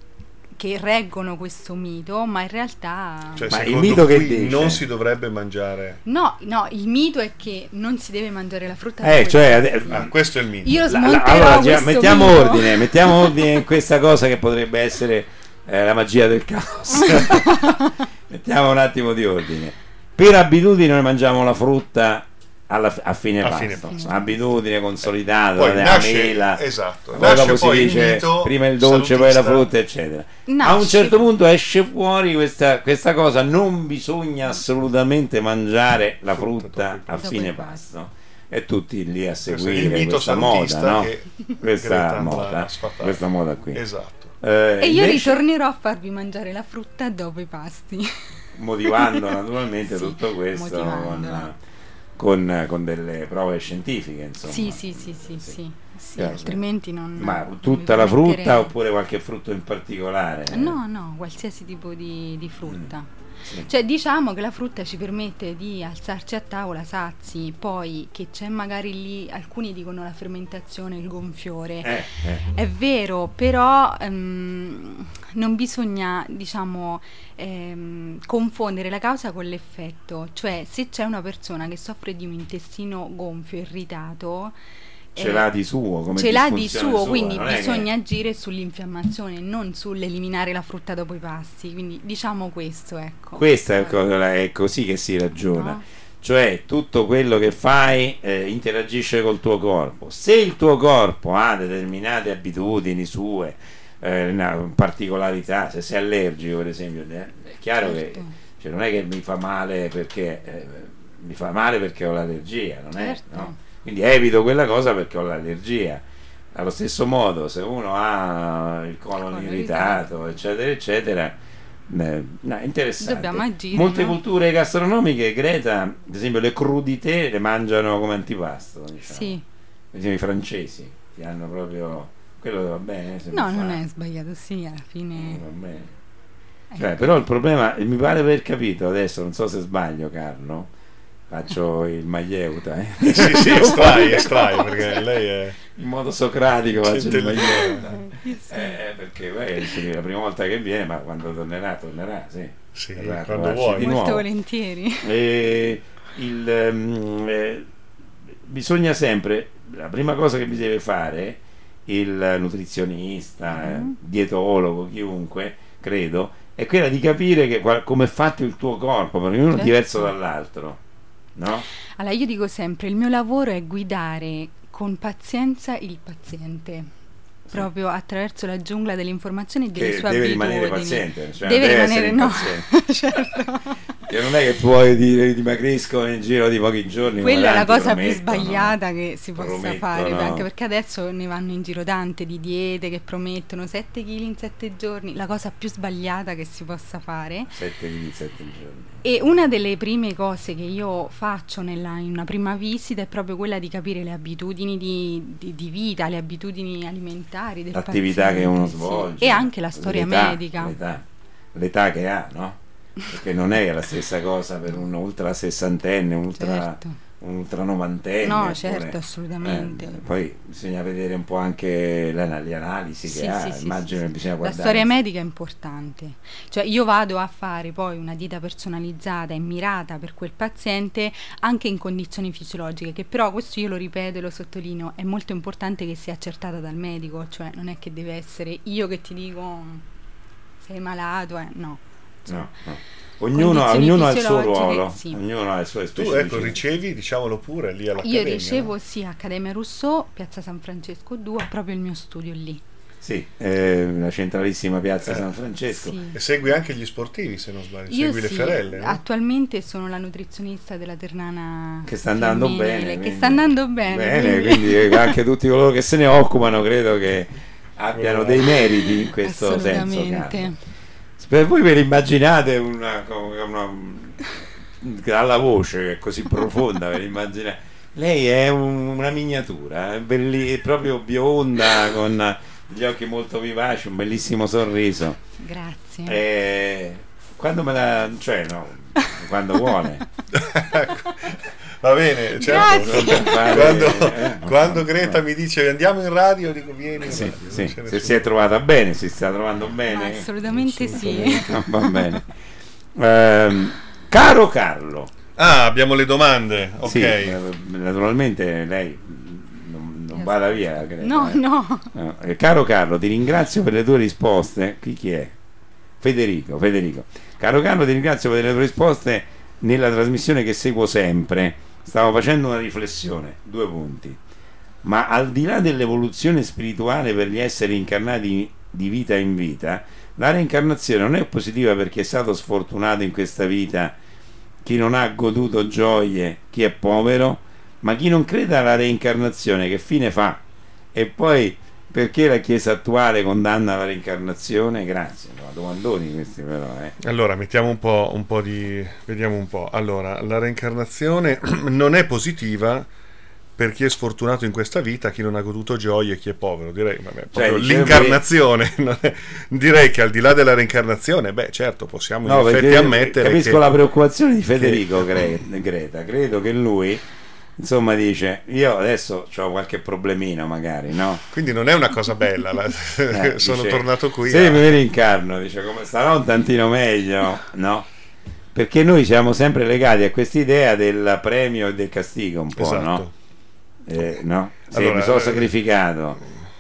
Speaker 3: che reggono questo mito, ma in realtà
Speaker 2: Cioè,
Speaker 1: Ma il
Speaker 2: secondo
Speaker 1: mito che
Speaker 2: cui
Speaker 1: dice?
Speaker 2: non si dovrebbe mangiare.
Speaker 3: no, no, il mito è che non si deve mangiare la frutta.
Speaker 1: Eh,
Speaker 3: dopo i
Speaker 1: cioè,
Speaker 3: pasti.
Speaker 1: ade-
Speaker 2: Ah, questo è il mito.
Speaker 3: Io
Speaker 1: La- la-
Speaker 3: smonterò
Speaker 1: allora, già,
Speaker 3: questo
Speaker 1: mettiamo
Speaker 3: mito.
Speaker 1: ordine, mettiamo ordine in questa cosa che potrebbe essere eh, la magia del caos. Mettiamo un attimo di ordine. Per abitudine noi mangiamo la frutta alla- a fine
Speaker 2: A
Speaker 1: pasto.
Speaker 2: fine pasto.
Speaker 1: Abitudine consolidata,
Speaker 2: Poi
Speaker 1: la
Speaker 2: nasce,
Speaker 1: mela.
Speaker 2: esatto,
Speaker 1: Poi
Speaker 2: nasce
Speaker 1: dopo si
Speaker 2: poi il
Speaker 1: dice
Speaker 2: mito
Speaker 1: prima il dolce, poi la
Speaker 2: salutista.
Speaker 1: frutta, eccetera. A un
Speaker 3: Nasce-
Speaker 1: certo punto esce fuori questa, questa cosa, non bisogna assolutamente mangiare la
Speaker 2: Frutta
Speaker 1: frutta
Speaker 2: dopo i
Speaker 1: a
Speaker 3: pasti.
Speaker 1: fine
Speaker 3: Dopo i
Speaker 1: pasto. E tutti lì a
Speaker 2: Questo è
Speaker 1: seguire
Speaker 2: il mito
Speaker 1: questa
Speaker 2: salutista
Speaker 1: moda, no?
Speaker 2: che
Speaker 1: Questa
Speaker 2: Greta andrà
Speaker 1: moda,
Speaker 2: a sfatare.
Speaker 1: questa moda qui.
Speaker 2: Esatto.
Speaker 1: Eh,
Speaker 3: E io
Speaker 1: invece,
Speaker 3: ritornerò a farvi mangiare la frutta dopo i pasti.
Speaker 1: motivando naturalmente
Speaker 3: Sì,
Speaker 1: tutto questo con,
Speaker 3: motivandola.
Speaker 1: con, con delle prove scientifiche, insomma.
Speaker 3: Sì, sì, sì, sì, sì, sì. sì, altrimenti non...
Speaker 1: Ma
Speaker 3: non
Speaker 1: tutta
Speaker 3: mi
Speaker 1: la frutta
Speaker 3: permetterei.
Speaker 1: oppure qualche frutto in particolare?
Speaker 3: No, no, qualsiasi tipo di, di frutta.
Speaker 1: Mm, sì.
Speaker 3: Cioè, diciamo che la frutta ci permette di alzarci a tavola sazi, poi che c'è magari lì, alcuni dicono la fermentazione, il gonfiore.
Speaker 1: Eh, eh.
Speaker 3: È vero, però ehm, non bisogna, diciamo, ehm, confondere la causa con l'effetto. Cioè, se c'è una persona che soffre di un intestino gonfio, irritato,
Speaker 1: Ce
Speaker 3: eh,
Speaker 1: l'ha di suo, come
Speaker 3: ce l'ha di
Speaker 1: disfunzione
Speaker 3: suo,
Speaker 1: sua,
Speaker 3: quindi
Speaker 1: non è che-
Speaker 3: bisogna agire sull'infiammazione, non sull'eliminare la frutta dopo i pasti. Quindi diciamo questo, ecco.
Speaker 1: Questa è, co- è così che si ragiona.
Speaker 3: No?
Speaker 1: Cioè tutto quello che fai eh, interagisce col tuo corpo. Se il tuo corpo ha determinate abitudini sue, eh, una particolarità, se sei allergico per esempio, eh, è chiaro
Speaker 3: Certo.
Speaker 1: che cioè, non è che mi fa male perché eh, mi fa male perché ho l'allergia, non è?
Speaker 3: Certo.
Speaker 1: No? Quindi evito quella cosa perché ho l'allergia. Allo stesso modo, se uno ha il colon
Speaker 3: Colon
Speaker 1: irritato, eccetera, eccetera, eh, no, è interessante.
Speaker 3: Dobbiamo agire,
Speaker 1: Molte
Speaker 3: no?
Speaker 1: culture gastronomiche, Greta, ad esempio le crudité le mangiano come antipasto, diciamo.
Speaker 3: Sì.
Speaker 1: Per esempio i francesi, che hanno proprio... Quello va bene? Se
Speaker 3: No,
Speaker 1: mi
Speaker 3: non
Speaker 1: fa-
Speaker 3: è sbagliato, sì, alla fine...
Speaker 1: va bene.
Speaker 3: ecco.
Speaker 1: Cioè, però il problema, mi pare aver capito adesso, non so se sbaglio Carlo, faccio il maglieuta, eh.
Speaker 2: Sì, sì, estrai, estrai, perché lei è...
Speaker 1: in modo socratico faccio il
Speaker 2: Intelligente.
Speaker 1: maglieuta. Eh, perché beh, dice, la prima volta che viene, ma quando tornerà, tornerà, sì.
Speaker 2: Sì,
Speaker 1: Verrà a
Speaker 2: quando
Speaker 1: trovarci
Speaker 2: vuoi.
Speaker 1: di
Speaker 3: Molto
Speaker 1: nuovo.
Speaker 3: volentieri.
Speaker 1: E il, ehm, eh, bisogna sempre, la prima cosa che vi deve fare il nutrizionista, eh,
Speaker 3: Mhm.
Speaker 1: dietologo, chiunque, credo, è quella di capire che, qual- come è fatto il tuo corpo, perché ognuno è
Speaker 3: Certo.
Speaker 1: diverso dall'altro, no?
Speaker 3: Allora, io dico sempre, il mio lavoro è guidare con pazienza il paziente, proprio attraverso la giungla delle informazioni e delle
Speaker 1: Che
Speaker 3: sue
Speaker 1: deve
Speaker 3: abitudini.
Speaker 1: rimanere paziente, cioè
Speaker 3: Deve
Speaker 1: non deve
Speaker 3: rimanere,
Speaker 1: essere
Speaker 3: no,
Speaker 1: impaziente.
Speaker 3: certo.
Speaker 1: Che non è che puoi dire dimagrisco nel giro di pochi giorni. come
Speaker 3: Quella è la
Speaker 1: tanti
Speaker 3: cosa più
Speaker 1: promettono.
Speaker 3: sbagliata che si possa
Speaker 1: Promettono.
Speaker 3: fare, anche perché adesso ne vanno in giro tante di diete che promettono sette chili in sette giorni, la cosa più sbagliata che si possa fare.
Speaker 1: sette chili in sette giorni.
Speaker 3: E una delle prime cose che io faccio nella, in una prima visita è proprio quella di capire le abitudini di, di- di vita, le abitudini alimentari del
Speaker 1: L'attività che
Speaker 3: paziente,
Speaker 1: uno
Speaker 3: sì.
Speaker 1: svolge
Speaker 3: E anche la storia
Speaker 1: l'età,
Speaker 3: medica.
Speaker 1: l'età, l'età che ha, no? Perché non è la stessa cosa per un ultra sessantenne, un ultra,
Speaker 3: Certo.
Speaker 1: un ultra novantenne.
Speaker 3: No,
Speaker 1: oppure-
Speaker 3: certo, assolutamente.
Speaker 1: eh, poi bisogna vedere un po' anche la- le analisi
Speaker 3: Sì,
Speaker 1: che ha,
Speaker 3: sì, sì,
Speaker 1: immagino
Speaker 3: sì,
Speaker 1: che
Speaker 3: sì.
Speaker 1: bisogna
Speaker 3: La
Speaker 1: guardare.
Speaker 3: storia medica è importante, cioè io vado a fare poi una dieta personalizzata e mirata per quel paziente anche in condizioni fisiologiche, che però questo io lo ripeto e lo sottolineo, è molto importante che sia accertata dal medico, cioè non è che deve essere io che ti dico sei malato, eh, no.
Speaker 1: No, no. Ognuno,
Speaker 3: Condizioni
Speaker 1: ognuno ha il suo
Speaker 3: fisiologiche,
Speaker 1: ruolo,
Speaker 3: sì.
Speaker 1: ognuno ha le sue
Speaker 2: Tu
Speaker 1: specificità.
Speaker 2: ecco ricevi, diciamolo pure, lì all'Accademia.
Speaker 3: Io ricevo
Speaker 2: no?
Speaker 3: sì Accademia Rousseau, Piazza San Francesco due, ho proprio il mio studio lì.
Speaker 1: Sì, eh, la centralissima piazza
Speaker 2: Eh.
Speaker 1: San Francesco.
Speaker 3: Sì.
Speaker 2: E segui anche gli sportivi, se non sbaglio,
Speaker 3: Io
Speaker 2: segui le
Speaker 3: sì,
Speaker 2: ferelle, no?
Speaker 3: attualmente sono la nutrizionista della Ternana
Speaker 1: Che sta andando
Speaker 3: femminile,
Speaker 1: bene,
Speaker 3: che
Speaker 1: quindi-
Speaker 3: sta andando bene,
Speaker 1: Bene,
Speaker 3: quindi-
Speaker 1: quindi anche tutti coloro che se ne occupano credo che abbiano dei meriti in questo senso.
Speaker 3: assolutamente.
Speaker 1: Carlo. Per voi ve le immaginate una, una, dalla voce che è così profonda, ve le immaginate? Lei è un- una miniatura, è belli- è proprio bionda, con gli occhi molto vivaci, un bellissimo sorriso.
Speaker 3: Grazie.
Speaker 1: E quando me la... cioè no, quando vuole.
Speaker 2: Va bene,
Speaker 3: Grazie.
Speaker 2: certo.
Speaker 1: Fare-
Speaker 2: Quando,
Speaker 1: eh,
Speaker 2: quando
Speaker 1: no,
Speaker 2: Greta
Speaker 1: no.
Speaker 2: mi dice andiamo in radio, dico vieni in
Speaker 1: Sì,
Speaker 2: radio.
Speaker 1: sì,
Speaker 2: non c'è
Speaker 1: se
Speaker 2: nessun
Speaker 1: si è trovata bene, si sta trovando
Speaker 3: Ma
Speaker 1: bene.
Speaker 3: assolutamente
Speaker 2: nessun
Speaker 3: sì.
Speaker 1: No, va bene. Ehm, caro Carlo,
Speaker 2: Ah, abbiamo le domande, ok.
Speaker 1: sì, eh, naturalmente lei non, non vada via. credo,
Speaker 3: No,
Speaker 1: eh.
Speaker 3: no.
Speaker 1: No, eh, caro Carlo, ti ringrazio per le tue risposte. Chi, chi è? Federico, Federico. Caro Carlo, ti ringrazio per le tue risposte nella trasmissione che seguo sempre. Stavo facendo una riflessione, due punti. Ma al di là dell'evoluzione spirituale per gli esseri incarnati di vita in vita, la reincarnazione non è positiva perché è stato sfortunato in questa vita chi non ha goduto gioie, chi è povero, ma chi non crede alla reincarnazione che fine fa? E poi perché la Chiesa attuale condanna la reincarnazione? Grazie, no, domandoni questi però, eh.
Speaker 2: Allora, mettiamo un po', un po' di... vediamo un po'. Allora, la reincarnazione non è positiva per chi è sfortunato in questa vita, chi non ha goduto gioie, chi è povero, direi, vabbè,
Speaker 1: Cioè,
Speaker 2: proprio
Speaker 1: dicevo
Speaker 2: l'incarnazione. Non è- direi che al di là della reincarnazione, beh, certo, possiamo
Speaker 1: No,
Speaker 2: in effetti
Speaker 1: perché
Speaker 2: ammettere
Speaker 1: capisco
Speaker 2: che
Speaker 1: la preoccupazione di Federico Gre- Greta, credo che lui insomma dice io adesso ho qualche problemino magari, no?
Speaker 2: quindi non è una cosa bella. la-
Speaker 1: Eh,
Speaker 2: sono
Speaker 1: dice,
Speaker 2: tornato qui
Speaker 1: se
Speaker 2: a-
Speaker 1: mi rincarno, dice come starò un tantino meglio, no? Perché noi siamo sempre legati a quest'idea del premio e del castigo un po',
Speaker 2: esatto.
Speaker 1: no? Eh, no? Se
Speaker 2: Allora,
Speaker 1: mi sono
Speaker 2: eh,
Speaker 1: sacrificato,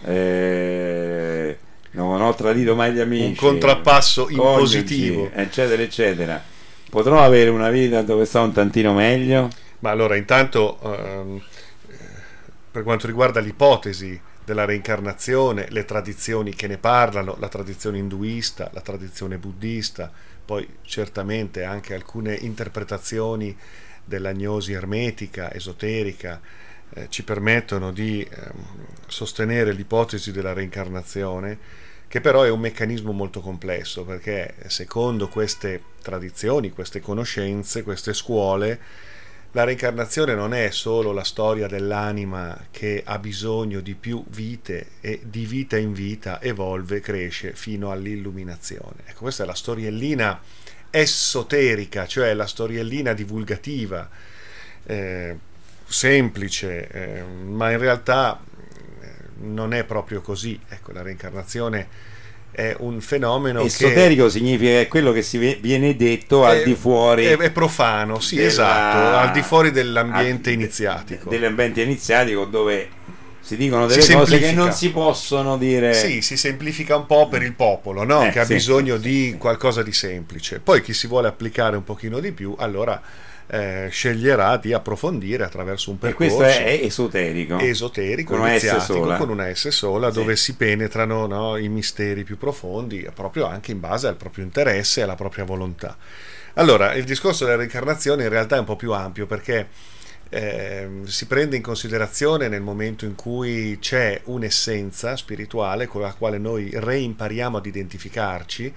Speaker 1: eh, non ho tradito mai gli amici,
Speaker 2: un contrappasso in
Speaker 1: coniugi,
Speaker 2: positivo.
Speaker 1: eccetera eccetera, potrò avere una vita dove sto un tantino meglio?
Speaker 2: Ma allora, intanto, ehm, per quanto riguarda l'ipotesi della reincarnazione, le tradizioni che ne parlano, la tradizione induista, la tradizione buddista, poi certamente anche alcune interpretazioni dell'agnosi ermetica, esoterica, eh, ci permettono di ehm, sostenere l'ipotesi della reincarnazione, che però è un meccanismo molto complesso, perché secondo queste tradizioni, queste conoscenze, queste scuole, la reincarnazione non è solo la storia dell'anima che ha bisogno di più vite e di vita in vita evolve, cresce fino all'illuminazione. Ecco, questa è la storiellina esoterica, cioè la storiellina divulgativa, eh, semplice, eh, ma in realtà eh, non è proprio così. Ecco, la reincarnazione è un fenomeno
Speaker 1: Esoterico
Speaker 2: che
Speaker 1: significa che è quello che si ve- viene detto al
Speaker 2: è,
Speaker 1: di fuori,
Speaker 2: è, è profano, sì,
Speaker 1: della-
Speaker 2: esatto, al di fuori dell'ambiente
Speaker 1: al-
Speaker 2: iniziatico.
Speaker 1: dell'ambiente iniziatico dove si dicono
Speaker 2: Si
Speaker 1: delle cose che
Speaker 2: semplifica.
Speaker 1: non si possono dire.
Speaker 2: Sì, si semplifica un po' per il popolo, no?
Speaker 1: Eh,
Speaker 2: Che ha
Speaker 1: sì,
Speaker 2: bisogno
Speaker 1: sì,
Speaker 2: di
Speaker 1: sì.
Speaker 2: qualcosa di semplice. Poi chi si vuole applicare un pochino di più, allora eh, sceglierà di approfondire attraverso un
Speaker 1: E
Speaker 2: percorso
Speaker 1: questo è esoterico,
Speaker 2: esoterico,
Speaker 1: con una S
Speaker 2: iniziatico,
Speaker 1: sola.
Speaker 2: con una S sola,
Speaker 1: Sì.
Speaker 2: dove si penetrano, no, i misteri più profondi, proprio anche in base al proprio interesse e alla propria volontà. Allora, il discorso della reincarnazione in realtà è un po' più ampio, perché eh, si prende in considerazione nel momento in cui c'è un'essenza spirituale con la quale noi reimpariamo ad identificarci,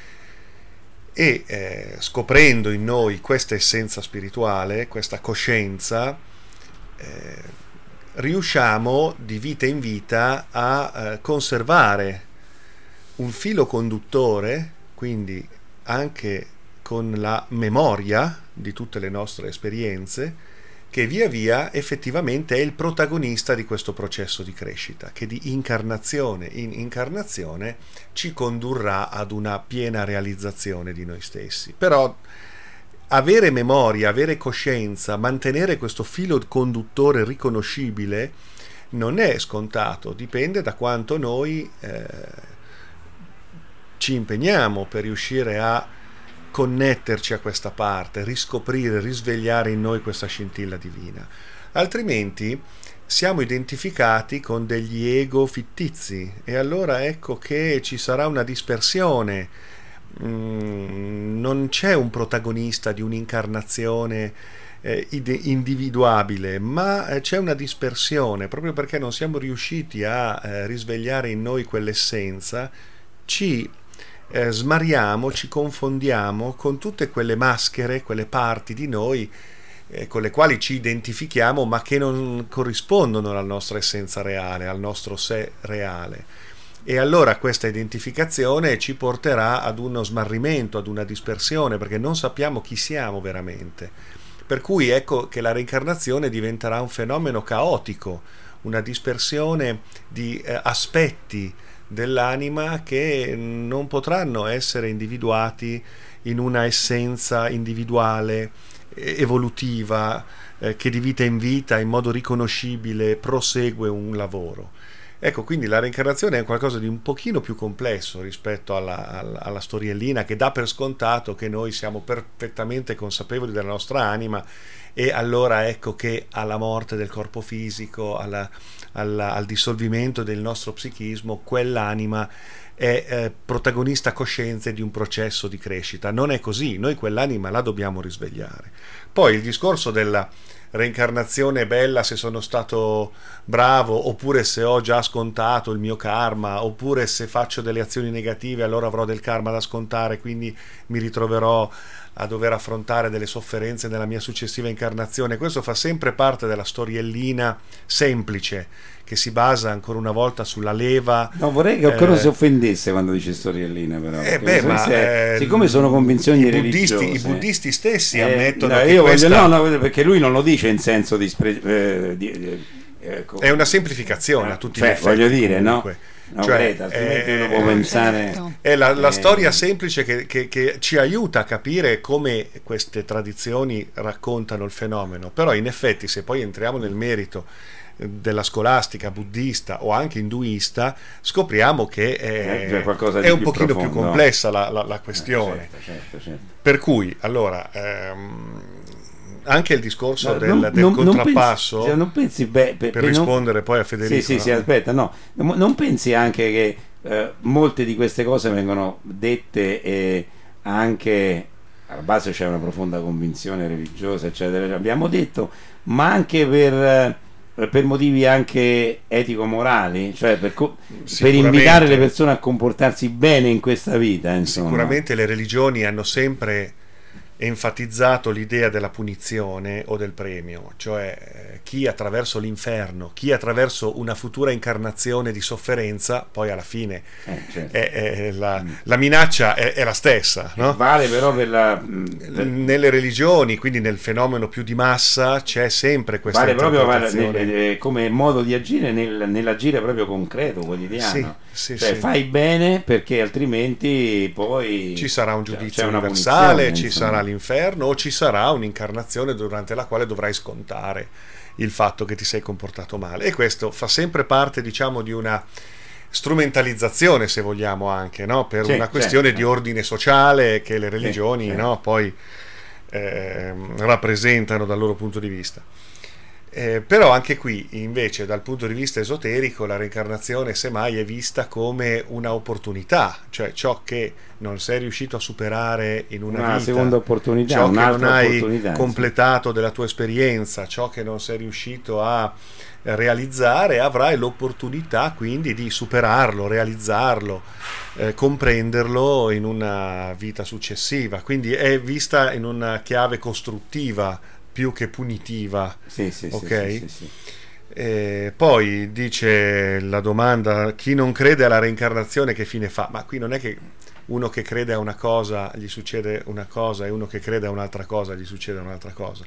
Speaker 2: e eh, scoprendo in noi questa essenza spirituale, questa coscienza, eh, riusciamo di vita in vita a eh, conservare un filo conduttore, quindi anche con la memoria di tutte le nostre esperienze, che via via effettivamente è il protagonista di questo processo di crescita, che di incarnazione in incarnazione ci condurrà ad una piena realizzazione di noi stessi. Però avere memoria, avere coscienza, mantenere questo filo conduttore riconoscibile non è scontato, dipende da quanto noi eh, ci impegniamo per riuscire a connetterci a questa parte, riscoprire, risvegliare in noi questa scintilla divina. Altrimenti siamo identificati con degli ego fittizi, e allora ecco che ci sarà una dispersione. Mm, non c'è un protagonista di un'incarnazione eh, ide- individuabile, ma eh, c'è una dispersione, proprio perché non siamo riusciti a eh, risvegliare in noi quell'essenza. Ci Eh, smariamo, ci confondiamo con tutte quelle maschere, quelle parti di noi eh, con le quali ci identifichiamo, ma che non corrispondono alla nostra essenza reale, al nostro sé reale. E allora questa identificazione ci porterà ad uno smarrimento, ad una dispersione, perché non sappiamo chi siamo veramente. Per cui ecco che la reincarnazione diventerà un fenomeno caotico, una dispersione di eh, aspetti dell'anima che non potranno essere individuati in una essenza individuale, evolutiva, eh, che di vita in vita in modo riconoscibile prosegue un lavoro. Ecco, quindi la reincarnazione è qualcosa di un pochino più complesso rispetto alla, alla, alla storiellina, che dà per scontato che noi siamo perfettamente consapevoli della nostra anima, e allora ecco che alla morte del corpo fisico, alla, alla, al dissolvimento del nostro psichismo, quell'anima è eh, protagonista cosciente di un processo di crescita. Non è così, noi quell'anima la dobbiamo risvegliare. Poi il discorso della reincarnazione bella se sono stato bravo, oppure se ho già scontato il mio karma, oppure se faccio delle azioni negative allora avrò del karma da scontare, quindi mi ritroverò a dover affrontare delle sofferenze nella mia successiva incarnazione. Questo fa sempre parte della storiellina semplice che si basa ancora una volta sulla leva.
Speaker 1: No, vorrei che qualcuno eh, si offendesse quando dice storiellina, però.
Speaker 2: Eh beh, ma
Speaker 1: se, eh, siccome sono convinzioni
Speaker 2: i
Speaker 1: religiose,
Speaker 2: buddisti, i buddisti stessi
Speaker 1: eh,
Speaker 2: ammettono
Speaker 1: no,
Speaker 2: che
Speaker 1: io
Speaker 2: questa...
Speaker 1: voglio, no, no, perché lui non lo dice in senso di, spre... eh, di
Speaker 2: eh, è una semplificazione a tutti
Speaker 1: cioè,
Speaker 2: gli effetti,
Speaker 1: voglio dire,
Speaker 2: comunque.
Speaker 1: no? No,
Speaker 2: cioè,
Speaker 1: Greta, altrimenti
Speaker 2: eh,
Speaker 1: uno può pensare
Speaker 3: certo.
Speaker 2: è la, la
Speaker 1: eh,
Speaker 2: storia semplice che, che, che ci aiuta a capire come queste tradizioni raccontano il fenomeno, però in effetti se poi entriamo nel merito della scolastica buddista o anche induista scopriamo che è,
Speaker 1: è, è
Speaker 2: un
Speaker 1: più
Speaker 2: pochino
Speaker 1: profondo.
Speaker 2: più complessa la, la, la questione.
Speaker 1: Eh, certo, certo, certo.
Speaker 2: Per cui allora ehm, anche il discorso
Speaker 1: no,
Speaker 2: del,
Speaker 1: non,
Speaker 2: del
Speaker 1: non,
Speaker 2: contrappasso
Speaker 1: non pensi, non pensi beh, per,
Speaker 2: per
Speaker 1: per
Speaker 2: rispondere
Speaker 1: non,
Speaker 2: poi a Federico,
Speaker 1: sì sì
Speaker 2: no?
Speaker 1: sì aspetta no non pensi anche che eh, molte di queste cose vengono dette e anche alla base c'è una profonda convinzione religiosa eccetera, abbiamo detto, ma anche per per motivi anche etico-morali, cioè per, co- per invitare le persone a comportarsi bene in questa vita, insomma.
Speaker 2: Sicuramente le religioni hanno sempre enfatizzato l'idea della punizione o del premio, cioè eh, chi attraverso l'inferno, chi attraverso una futura incarnazione di sofferenza, poi alla fine
Speaker 1: eh, certo.
Speaker 2: è, è la, la minaccia è, è la stessa, no?
Speaker 1: Vale però per la per...
Speaker 2: nelle religioni, quindi nel fenomeno più di massa c'è sempre questa
Speaker 1: vale proprio
Speaker 2: interpretazione.
Speaker 1: Vale, nel, come modo di agire nel, nell'agire proprio concreto, quotidiano.
Speaker 2: Sì, sì,
Speaker 1: cioè
Speaker 2: sì.
Speaker 1: fai bene perché altrimenti poi
Speaker 2: ci sarà un giudizio
Speaker 1: c'è una
Speaker 2: universale, ci
Speaker 1: insomma.
Speaker 2: sarà l'inferno o ci sarà un'incarnazione durante la quale dovrai scontare il fatto che ti sei comportato male, e questo fa sempre parte, diciamo, di una strumentalizzazione, se vogliamo, anche, no? Per
Speaker 1: sì,
Speaker 2: una questione
Speaker 1: certo.
Speaker 2: di ordine sociale che le religioni,
Speaker 1: sì, certo.
Speaker 2: no? Poi eh, rappresentano dal loro punto di vista. Eh, però anche qui invece dal punto di vista esoterico la reincarnazione semmai è vista come una opportunità, cioè ciò che non sei riuscito a superare in una,
Speaker 1: una
Speaker 2: vita,
Speaker 1: seconda opportunità,
Speaker 2: ciò che non hai
Speaker 1: opportunità,
Speaker 2: completato sì. della tua esperienza, ciò che non sei riuscito a realizzare, avrai l'opportunità quindi di superarlo, realizzarlo, eh, comprenderlo in una vita successiva, quindi è vista in una chiave costruttiva più che punitiva.
Speaker 1: Sì, sì,
Speaker 2: ok?
Speaker 1: Sì, sì, sì, sì.
Speaker 2: Eh, poi dice la domanda: chi non crede alla reincarnazione che fine fa? Ma qui non è che uno che crede a una cosa gli succede una cosa e uno che crede a un'altra cosa gli succede un'altra cosa.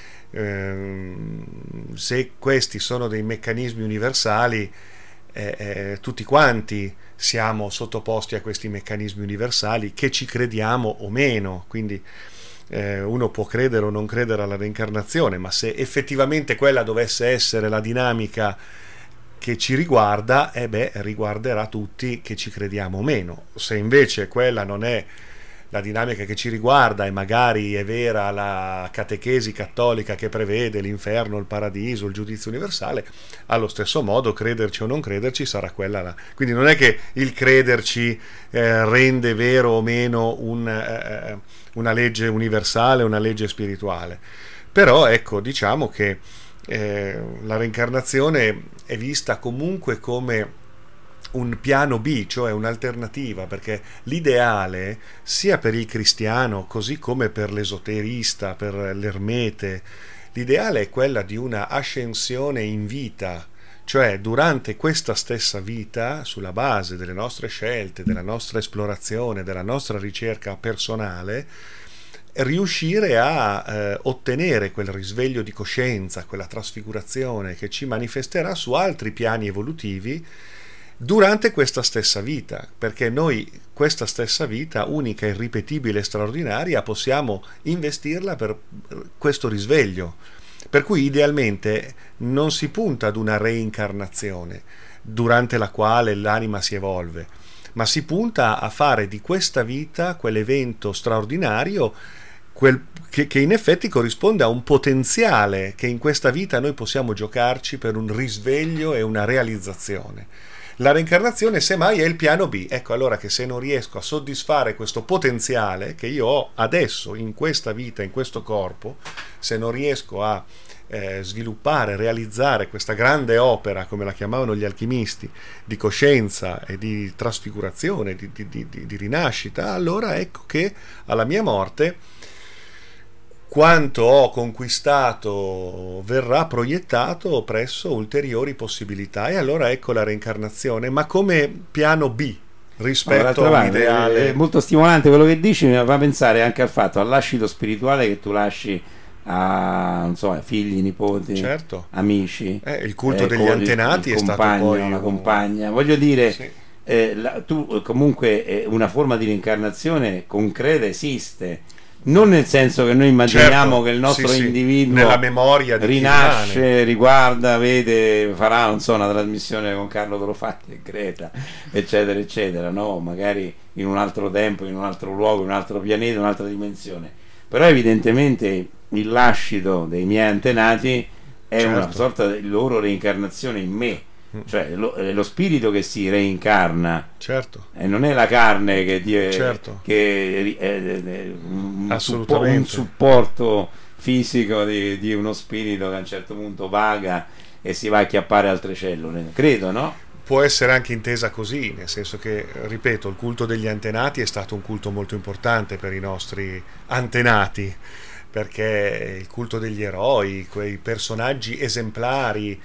Speaker 2: Eh, se questi sono dei meccanismi universali, eh, eh, tutti quanti siamo sottoposti a questi meccanismi universali, che ci crediamo o meno, quindi Eh, uno può credere o non credere alla reincarnazione, ma se effettivamente quella dovesse essere la dinamica che ci riguarda, eh beh, riguarderà tutti che ci crediamo o meno. Se invece quella non è la dinamica che ci riguarda e magari è vera la catechesi cattolica che prevede l'inferno, il paradiso, il giudizio universale, allo stesso modo crederci o non crederci sarà quella la... Quindi non è che il crederci eh, rende vero o meno un... Eh, una legge universale, una legge spirituale, però ecco, diciamo che eh, la reincarnazione è vista comunque come un piano B, cioè un'alternativa, perché l'ideale sia per il cristiano così come per l'esoterista, per l'ermete, l'ideale è quella di una ascensione in vita, cioè durante questa stessa vita, sulla base delle nostre scelte, della nostra esplorazione, della nostra ricerca personale, riuscire a eh, ottenere quel risveglio di coscienza, quella trasfigurazione che ci manifesterà su altri piani evolutivi durante questa stessa vita, perché noi questa stessa vita, unica, irripetibile e straordinaria, possiamo investirla per questo risveglio. Per cui idealmente non si punta ad una reincarnazione durante la quale l'anima si evolve, ma si punta a fare di questa vita quell'evento straordinario quel, che, che in effetti corrisponde a un potenziale che in questa vita noi possiamo giocarci per un risveglio e una realizzazione. La reincarnazione semmai è il piano B. Ecco allora che se non riesco a soddisfare questo potenziale che io ho adesso in questa vita, in questo corpo, se non riesco a eh, sviluppare, realizzare questa grande opera, come la chiamavano gli alchimisti, di coscienza e di trasfigurazione, di, di, di, di rinascita, allora ecco che alla mia morte quanto ho conquistato verrà proiettato presso ulteriori possibilità, e allora ecco la reincarnazione, ma come piano B rispetto
Speaker 1: no,
Speaker 2: all'ideale.
Speaker 1: È molto stimolante quello che dici, mi fa pensare anche al fatto, all'ascito spirituale che tu lasci a, non so, figli, nipoti,
Speaker 2: certo,
Speaker 1: amici,
Speaker 2: eh, il culto
Speaker 1: eh,
Speaker 2: degli antenati
Speaker 1: il
Speaker 2: è stato
Speaker 1: compagno,
Speaker 2: poi
Speaker 1: una
Speaker 2: un...
Speaker 1: compagna, voglio dire,
Speaker 2: sì.
Speaker 1: eh, la, tu comunque eh, una forma di reincarnazione concreta esiste, non nel senso che noi immaginiamo, certo, che il nostro sì, individuo
Speaker 2: nella memoria di
Speaker 1: rinasce, riguarda, vede, farà, non so, una trasmissione con Carlo Trofatti e Greta, eccetera eccetera, no? Magari in un altro tempo, in un altro luogo, in un altro pianeta, in un'altra dimensione, però evidentemente il lascito dei miei antenati è, certo, una sorta di loro reincarnazione in me, cioè lo, è lo spirito che si reincarna,
Speaker 2: certo,
Speaker 1: e non è la carne che, die,
Speaker 2: certo,
Speaker 1: che è, è, è un,
Speaker 2: assolutamente,
Speaker 1: un supporto fisico di, di uno spirito che a un certo punto vaga e si va a acchiappare altre cellule, credo, no?
Speaker 2: Può essere anche intesa così, nel senso che, ripeto, il culto degli antenati è stato un culto molto importante per i nostri antenati, perché il culto degli eroi, quei personaggi esemplari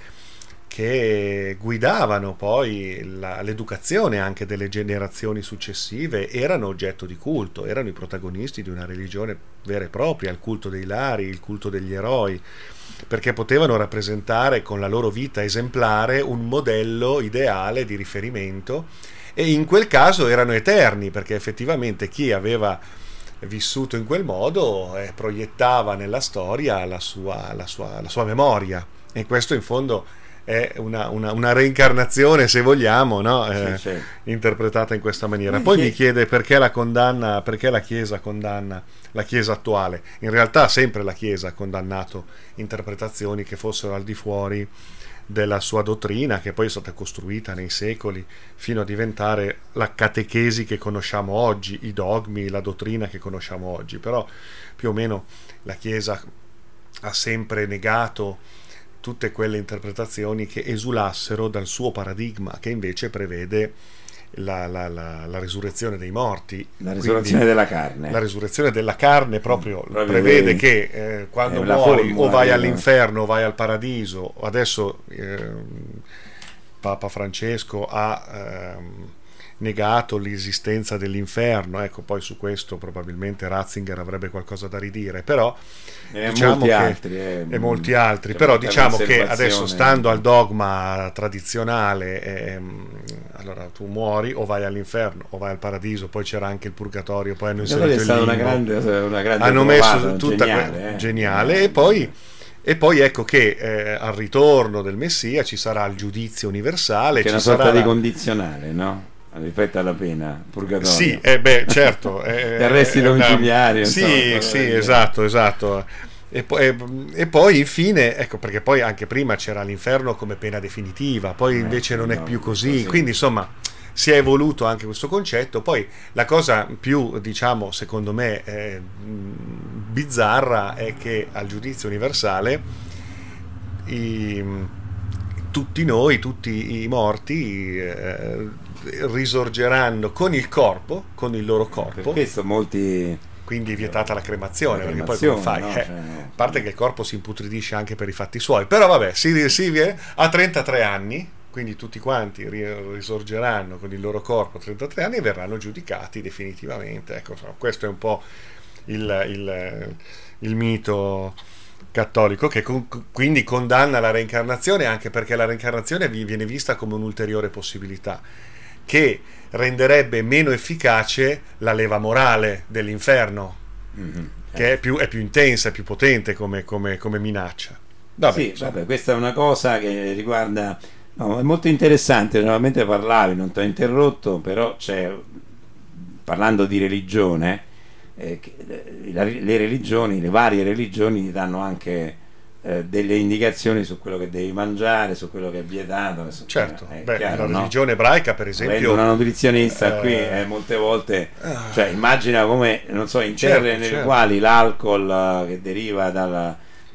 Speaker 2: che guidavano poi la, l'educazione anche delle generazioni successive, erano oggetto di culto, erano i protagonisti di una religione vera e propria, il culto dei Lari, il culto degli eroi, perché potevano rappresentare con la loro vita esemplare un modello ideale di riferimento, e in quel caso erano eterni, perché effettivamente chi aveva vissuto in quel modo eh, proiettava nella storia la sua, la sua, la sua memoria, e questo in fondo è una, una, una reincarnazione, se vogliamo, no? eh,
Speaker 1: sì, sì.
Speaker 2: interpretata in questa maniera. Poi mi chiede perché la condanna, perché la Chiesa condanna la Chiesa attuale. In realtà sempre la Chiesa ha condannato interpretazioni che fossero al di fuori della sua dottrina, che poi è stata costruita nei secoli fino a diventare la catechesi che conosciamo oggi, i dogmi, la dottrina che conosciamo oggi. Però più o meno la Chiesa ha sempre negato tutte quelle interpretazioni che esulassero dal suo paradigma, che invece prevede la, la, la, la risurrezione dei morti,
Speaker 1: la risurrezione della carne.
Speaker 2: La risurrezione della carne proprio,
Speaker 1: proprio
Speaker 2: prevede che eh, quando muori o vai all'inferno o vai al paradiso. Adesso eh, Papa Francesco ha eh, negato l'esistenza dell'inferno, ecco, poi su questo probabilmente Ratzinger avrebbe qualcosa da ridire, però
Speaker 1: e
Speaker 2: diciamo
Speaker 1: molti
Speaker 2: che,
Speaker 1: altri, eh,
Speaker 2: e molti altri, però diciamo che adesso, stando al dogma tradizionale, ehm, allora tu muori o vai all'inferno o vai al paradiso, poi c'era anche il purgatorio, poi hanno inserito il limbo,
Speaker 1: una grande, una grande
Speaker 2: hanno
Speaker 1: trovata,
Speaker 2: messo tutta
Speaker 1: geniale,
Speaker 2: que-
Speaker 1: eh.
Speaker 2: geniale, e poi E poi ecco che eh, al ritorno del Messia ci sarà il giudizio universale,
Speaker 1: che è
Speaker 2: ci
Speaker 1: una sorta
Speaker 2: sarà
Speaker 1: di
Speaker 2: la...
Speaker 1: condizionale, no? Rispetto alla pena, purgatorio.
Speaker 2: Sì, eh beh, certo. Eh,
Speaker 1: arresti domiciliari.
Speaker 2: Sì,
Speaker 1: insomma,
Speaker 2: sì, esatto, esatto. E poi, e, e poi infine, ecco, perché poi anche prima c'era l'inferno come pena definitiva, poi
Speaker 1: eh,
Speaker 2: invece non
Speaker 1: no,
Speaker 2: è più così.
Speaker 1: così.
Speaker 2: Quindi insomma si è evoluto anche questo concetto. Poi la cosa più, diciamo, secondo me eh, bizzarra è che al giudizio universale i, tutti noi, tutti i morti eh, risorgeranno con il corpo, con il loro corpo.
Speaker 1: Per questo molti...
Speaker 2: Quindi è vietata la cremazione,
Speaker 1: la
Speaker 2: perché poi
Speaker 1: cremazione,
Speaker 2: come fai?
Speaker 1: no?
Speaker 2: Eh,
Speaker 1: Cioè, no.
Speaker 2: a parte che il corpo si imputridisce anche per i fatti suoi, però vabbè, si, si a trentatré anni, quindi tutti quanti risorgeranno con il loro corpo a trentatré anni e verranno giudicati definitivamente. Ecco, questo è un po' il, il, il mito cattolico, che con, quindi condanna la reincarnazione, anche perché la reincarnazione viene vista come un'ulteriore possibilità che renderebbe meno efficace la leva morale dell'inferno, mm-hmm. che è più, è più intensa, è più potente come, come, come minaccia.
Speaker 1: Vabbè, sì, vabbè, questa è una cosa che riguarda, no, è molto interessante. Normalmente parlavi, non ti ho interrotto, però c'è, parlando di religione, eh, le religioni, le varie religioni ti danno anche eh, delle indicazioni su quello che devi mangiare, su quello che è vietato. Su,
Speaker 2: certo,
Speaker 1: eh,
Speaker 2: beh,
Speaker 1: chiaro,
Speaker 2: la
Speaker 1: no?
Speaker 2: religione ebraica, per esempio,
Speaker 1: avendo una nutrizionista
Speaker 2: eh,
Speaker 1: qui eh, molte volte, cioè immagina come, non so, in terre
Speaker 2: certo,
Speaker 1: nelle
Speaker 2: certo.
Speaker 1: quali l'alcol uh, che deriva dalla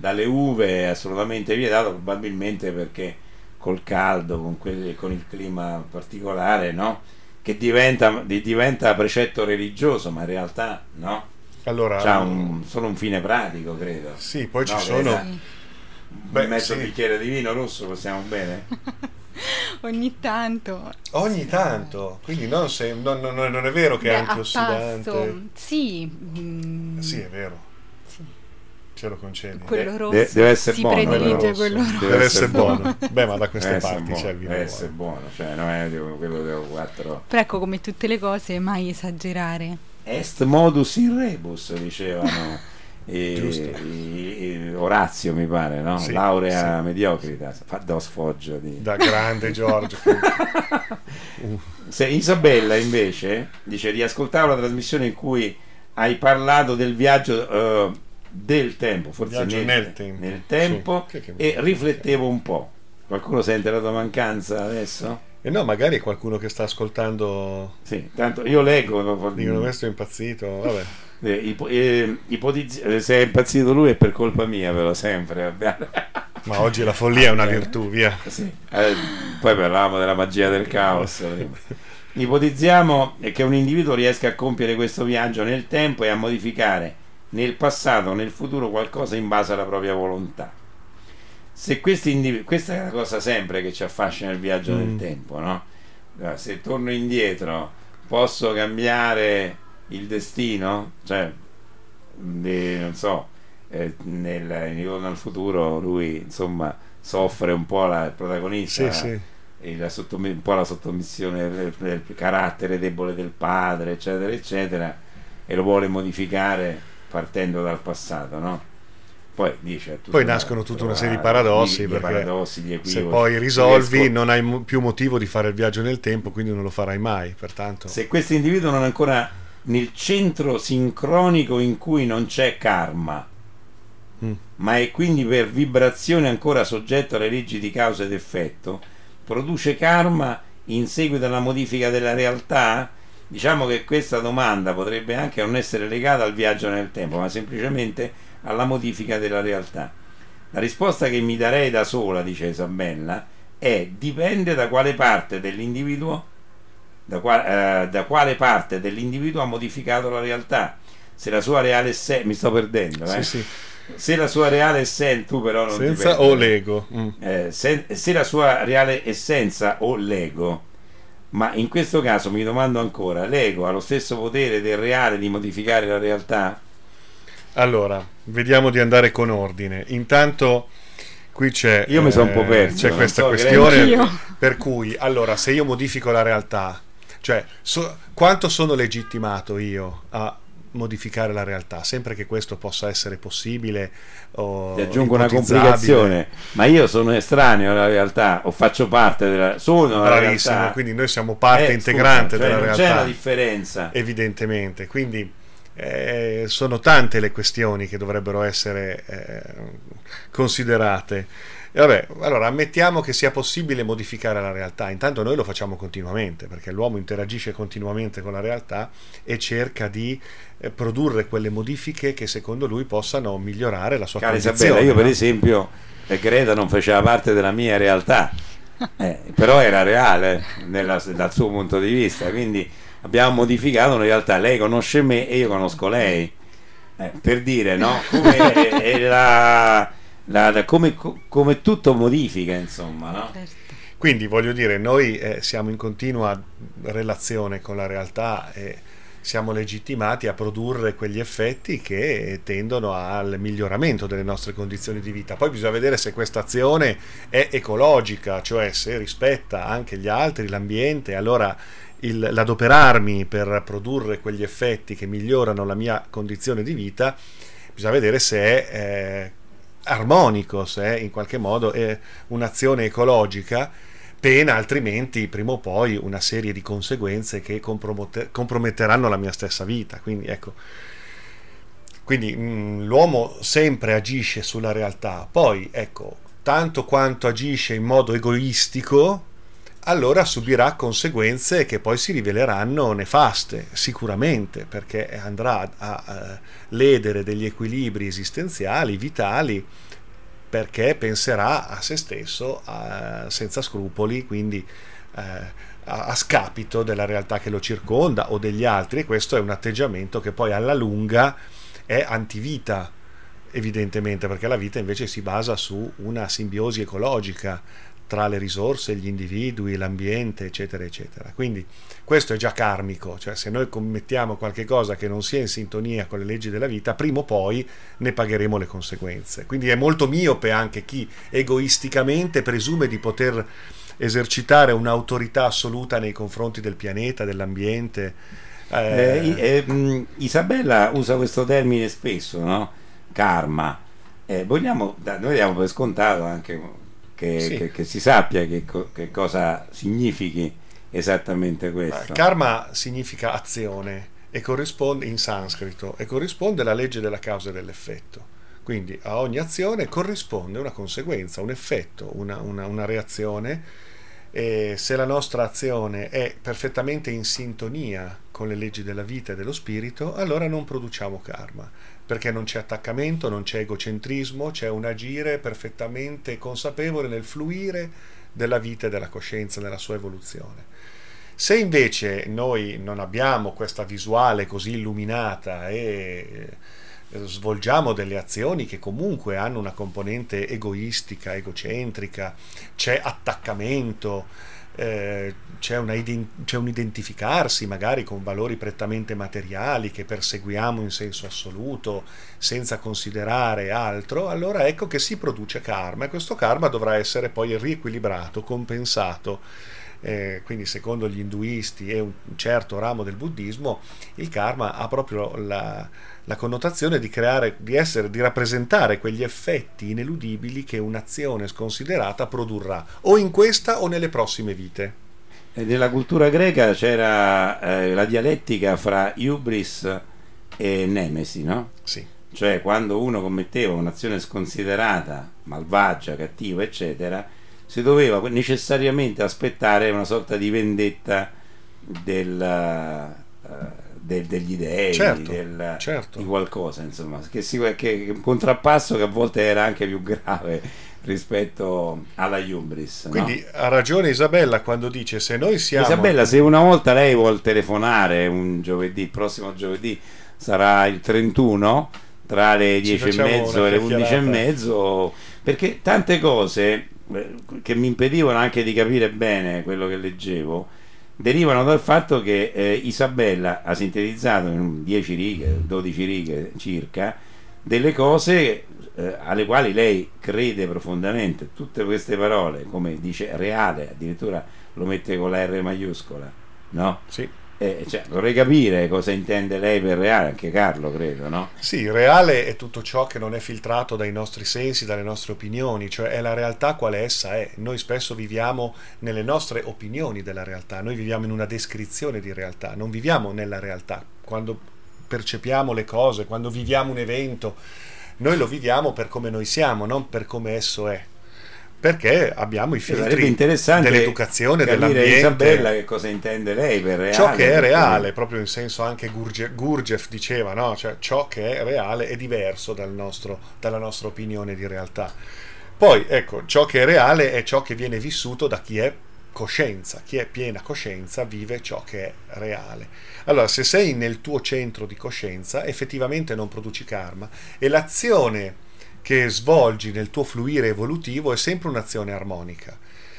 Speaker 1: dalle uve è assolutamente vietato, probabilmente perché col caldo, con, que- con il clima particolare, no? Che diventa, di- diventa precetto religioso, ma in realtà no,
Speaker 2: Allora,
Speaker 1: c'ha un, solo un fine pratico, credo.
Speaker 2: sì, poi ci
Speaker 1: No,
Speaker 2: sono...
Speaker 1: Greta?
Speaker 3: Sì.
Speaker 2: Beh,
Speaker 1: Mezzo
Speaker 2: sì.
Speaker 1: bicchiere di vino rosso possiamo bene?
Speaker 3: Ogni tanto.
Speaker 2: Ogni
Speaker 3: Sì.
Speaker 2: tanto, quindi non, se- non- non- non è vero che
Speaker 3: Beh,
Speaker 2: è
Speaker 3: a
Speaker 2: antiossidante.
Speaker 3: pasto, sì, mm,
Speaker 2: Sì, è vero,
Speaker 3: sì.
Speaker 2: ce lo concedi.
Speaker 3: Quello
Speaker 1: De-
Speaker 3: rosso
Speaker 1: de- deve essere
Speaker 3: si
Speaker 1: buono,
Speaker 3: predilige
Speaker 2: quello
Speaker 3: quello
Speaker 2: rosso.
Speaker 3: rosso.
Speaker 2: Deve essere buono. Beh, ma da queste
Speaker 1: Deve essere
Speaker 2: parti
Speaker 1: buono,
Speaker 2: c'è il vino
Speaker 1: deve
Speaker 2: buono.
Speaker 1: essere buono, cioè non è tipo quello delle quattro.
Speaker 3: Però ecco, come tutte le cose, mai esagerare.
Speaker 1: Est modus in rebus, dicevano i-
Speaker 2: Giusto.
Speaker 1: i- i- Orazio, mi pare, no?
Speaker 2: Sì,
Speaker 1: Laurea
Speaker 2: sì.
Speaker 1: mediocrita, fa da sfoggio di...
Speaker 2: Da grande Giorgio. Uh,
Speaker 1: Se Isabella invece dice: riascoltavo la trasmissione in cui hai parlato del viaggio eh, del tempo, forse
Speaker 2: Viaggio
Speaker 1: nel,
Speaker 2: nel tempo,
Speaker 1: nel tempo,
Speaker 2: sì. Che- che-
Speaker 1: e riflettevo un po'. Qualcuno sente la tua mancanza adesso?
Speaker 2: E no, magari è qualcuno che sta ascoltando.
Speaker 1: Sì, tanto io leggo.
Speaker 2: Dicono questo è impazzito. Vabbè.
Speaker 1: Eh, ipo- eh, ipotizzi- eh, se è impazzito lui è per colpa mia, però sempre. vabbè.
Speaker 2: Ma oggi la follia è una virtù, via.
Speaker 1: Sì. Eh, poi parlavamo della magia del caos prima. Ipotizziamo che un individuo riesca a compiere questo viaggio nel tempo e a modificare nel passato o nel futuro qualcosa in base alla propria volontà. Se questi individui, questa è la cosa sempre che ci affascina il viaggio
Speaker 2: Mm.
Speaker 1: nel tempo, no? Se torno indietro posso cambiare il destino? Cioè, di- non so, eh, nel, in Ritorno al futuro lui insomma soffre un po' la, il protagonista,
Speaker 2: Sì, sì.
Speaker 1: e la sottomi- un po' la sottomissione del, del carattere debole del padre, eccetera, eccetera, e lo vuole modificare partendo dal passato, no? Poi dice, tutto
Speaker 2: Poi
Speaker 1: da
Speaker 2: nascono tutta una
Speaker 1: trovare,
Speaker 2: serie di paradossi,
Speaker 1: di- di
Speaker 2: perché
Speaker 1: paradossi, di
Speaker 2: se
Speaker 1: equivoci.
Speaker 2: poi risolvi
Speaker 1: Riesco-
Speaker 2: non hai mo- più motivo di fare il viaggio nel tempo, quindi non lo farai mai, pertanto.
Speaker 1: Se questo individuo non è ancora nel centro sincronico in cui non c'è karma,
Speaker 2: Mm.
Speaker 1: ma è quindi per vibrazione ancora soggetto alle leggi di causa ed effetto, produce karma in seguito alla modifica della realtà? Diciamo che questa domanda potrebbe anche non essere legata al viaggio nel tempo, ma semplicemente alla modifica della realtà. La risposta che mi darei da sola, dice Isabella, è: dipende da quale parte dell'individuo da, qua- eh, da quale parte dell'individuo ha modificato la realtà. Se la sua reale essenza, mi sto perdendo, eh?
Speaker 2: Sì, sì.
Speaker 1: Se la sua reale essenza, tu però non ti
Speaker 2: Senza
Speaker 1: perdi.
Speaker 2: o l'ego. Mm.
Speaker 1: Eh, se, se la sua reale essenza o l'ego, ma in questo caso mi domando ancora, l'ego ha lo stesso potere del reale di modificare la realtà?
Speaker 2: Allora, vediamo di andare con ordine. Intanto qui c'è
Speaker 1: Io mi sono un po' perso,
Speaker 2: c'è
Speaker 1: non
Speaker 2: questa
Speaker 1: so,
Speaker 2: questione
Speaker 3: Anch'io.
Speaker 2: per cui, allora, se io modifico la realtà, cioè so- quanto sono legittimato io a modificare la realtà, sempre che questo possa essere possibile o
Speaker 1: Ti aggiungo una
Speaker 2: ipotizzabile.
Speaker 1: complicazione, ma io sono estraneo alla realtà o faccio parte della, sono la
Speaker 2: Bravissimo,
Speaker 1: realtà.
Speaker 2: quindi noi siamo parte
Speaker 1: Eh,
Speaker 2: integrante
Speaker 1: scusa, cioè
Speaker 2: della
Speaker 1: non
Speaker 2: realtà.
Speaker 1: c'è una differenza.
Speaker 2: Evidentemente, quindi eh, sono tante le questioni che dovrebbero essere eh, considerate. E vabbè, allora ammettiamo che sia possibile modificare la realtà, intanto noi lo facciamo continuamente, perché l'uomo interagisce continuamente con la realtà e cerca di eh, produrre quelle modifiche che secondo lui possano migliorare la sua
Speaker 1: Cara
Speaker 2: condizione.
Speaker 1: Isabella, io per
Speaker 2: no?
Speaker 1: esempio, eh, Greta non faceva parte della mia realtà, eh, però era reale nella- dal suo punto di vista, quindi abbiamo modificato una realtà. Lei conosce me e io conosco lei. Eh, per dire, no? Come, è- è la, la- la- come, come tutto modifica, insomma, no?
Speaker 3: Certo.
Speaker 2: Quindi voglio dire, noi eh, siamo in continua relazione con la realtà e siamo legittimati a produrre quegli effetti che tendono al miglioramento delle nostre condizioni di vita. Poi bisogna vedere se questa azione è ecologica, cioè se rispetta anche gli altri, l'ambiente. Allora il, l'adoperarmi per produrre quegli effetti che migliorano la mia condizione di vita, bisogna vedere se è eh, armonico, se è in qualche modo è un'azione ecologica, pena altrimenti prima o poi una serie di conseguenze che compromote- comprometteranno la mia stessa vita. Quindi ecco, quindi mh, l'uomo sempre agisce sulla realtà, poi ecco, tanto quanto agisce in modo egoistico allora subirà conseguenze che poi si riveleranno nefaste, sicuramente, perché andrà a, a ledere degli equilibri esistenziali, vitali, perché penserà a se stesso a, senza scrupoli, quindi eh, a, a scapito della realtà che lo circonda o degli altri, e questo è un atteggiamento che poi alla lunga è antivita, evidentemente, perché la vita invece si basa su una simbiosi ecologica tra le risorse, gli individui, l'ambiente, eccetera, eccetera. Quindi questo è già karmico, cioè se noi commettiamo qualche cosa che non sia in sintonia con le leggi della vita, prima o poi ne pagheremo le conseguenze. Quindi è molto miope anche chi egoisticamente presume di poter esercitare un'autorità assoluta nei confronti del pianeta, dell'ambiente.
Speaker 1: Eh, eh, mh, Isabella usa questo termine spesso, no? Karma. Eh, vogliamo, noi diamo per scontato anche che,
Speaker 2: sì.
Speaker 1: che, che si sappia che, che cosa significhi esattamente questo.
Speaker 2: Karma significa azione e corrisponde in sanscrito e corrisponde alla legge della causa e dell'effetto. Quindi a ogni azione corrisponde una conseguenza, un effetto, una, una, una reazione, e se la nostra azione è perfettamente in sintonia con le leggi della vita e dello spirito, allora non produciamo karma, perché non c'è attaccamento, non c'è egocentrismo, c'è un agire perfettamente consapevole nel fluire della vita e della coscienza nella sua evoluzione. Se invece noi non abbiamo questa visuale così illuminata e svolgiamo delle azioni che comunque hanno una componente egoistica, egocentrica, c'è attaccamento, eh, c'è, una ident- c'è un identificarsi magari con valori prettamente materiali che perseguiamo in senso assoluto senza considerare altro, allora ecco che si produce karma, e questo karma dovrà essere poi riequilibrato, compensato. Eh, quindi secondo gli induisti e un certo ramo del buddismo, il karma ha proprio la, la connotazione di creare, di essere, di rappresentare quegli effetti ineludibili che un'azione sconsiderata produrrà o in questa o nelle prossime vite.
Speaker 1: E nella cultura greca c'era eh, la dialettica fra hubris e nemesi, no?
Speaker 2: Sì.
Speaker 1: Cioè quando uno commetteva un'azione sconsiderata, malvagia, cattiva, eccetera, si doveva necessariamente aspettare una sorta di vendetta del, uh, del, degli dei,
Speaker 2: certo,
Speaker 1: del,
Speaker 2: certo.
Speaker 1: di qualcosa, insomma, che, si, che un contrappasso che a volte era anche più grave rispetto alla hubris.
Speaker 2: Quindi
Speaker 1: no?
Speaker 2: Ha ragione Isabella quando dice se noi siamo...
Speaker 1: Isabella, se una volta lei vuol telefonare un giovedì, il prossimo giovedì sarà il trentuno, tra le dieci e mezzo e le undici e mezzo, perché tante cose che mi impedivano anche di capire bene quello che leggevo derivano dal fatto che eh, Isabella ha sintetizzato in dieci righe, dodici righe circa, delle cose eh, alle quali lei crede profondamente. Tutte queste parole, come dice reale, addirittura lo mette con la R maiuscola, no?
Speaker 2: Sì.
Speaker 1: Eh, cioè, vorrei capire cosa intende lei per reale, anche Carlo credo, no?
Speaker 2: Sì, reale è tutto ciò che non è filtrato dai nostri sensi, dalle nostre opinioni, cioè è la realtà quale essa è. Noi spesso viviamo nelle nostre opinioni della realtà, noi viviamo in una descrizione di realtà, non viviamo nella realtà. Quando percepiamo le cose, quando viviamo un evento, noi lo viviamo per come noi siamo, non per come esso è. Perché abbiamo i filtri dell'educazione, dell'ambiente.
Speaker 1: Isabella, che cosa intende lei per reale?
Speaker 2: Ciò che è reale, proprio in senso anche Gurdjieff diceva, no? Cioè, ciò che è reale è diverso dal nostro, dalla nostra opinione di realtà. Poi, ecco, ciò che è reale è ciò che viene vissuto da chi è coscienza, chi è piena coscienza vive ciò che è reale. Allora, se sei nel tuo centro di coscienza, effettivamente non produci karma, e l'azione che svolgi nel tuo fluire evolutivo è sempre un'azione armonica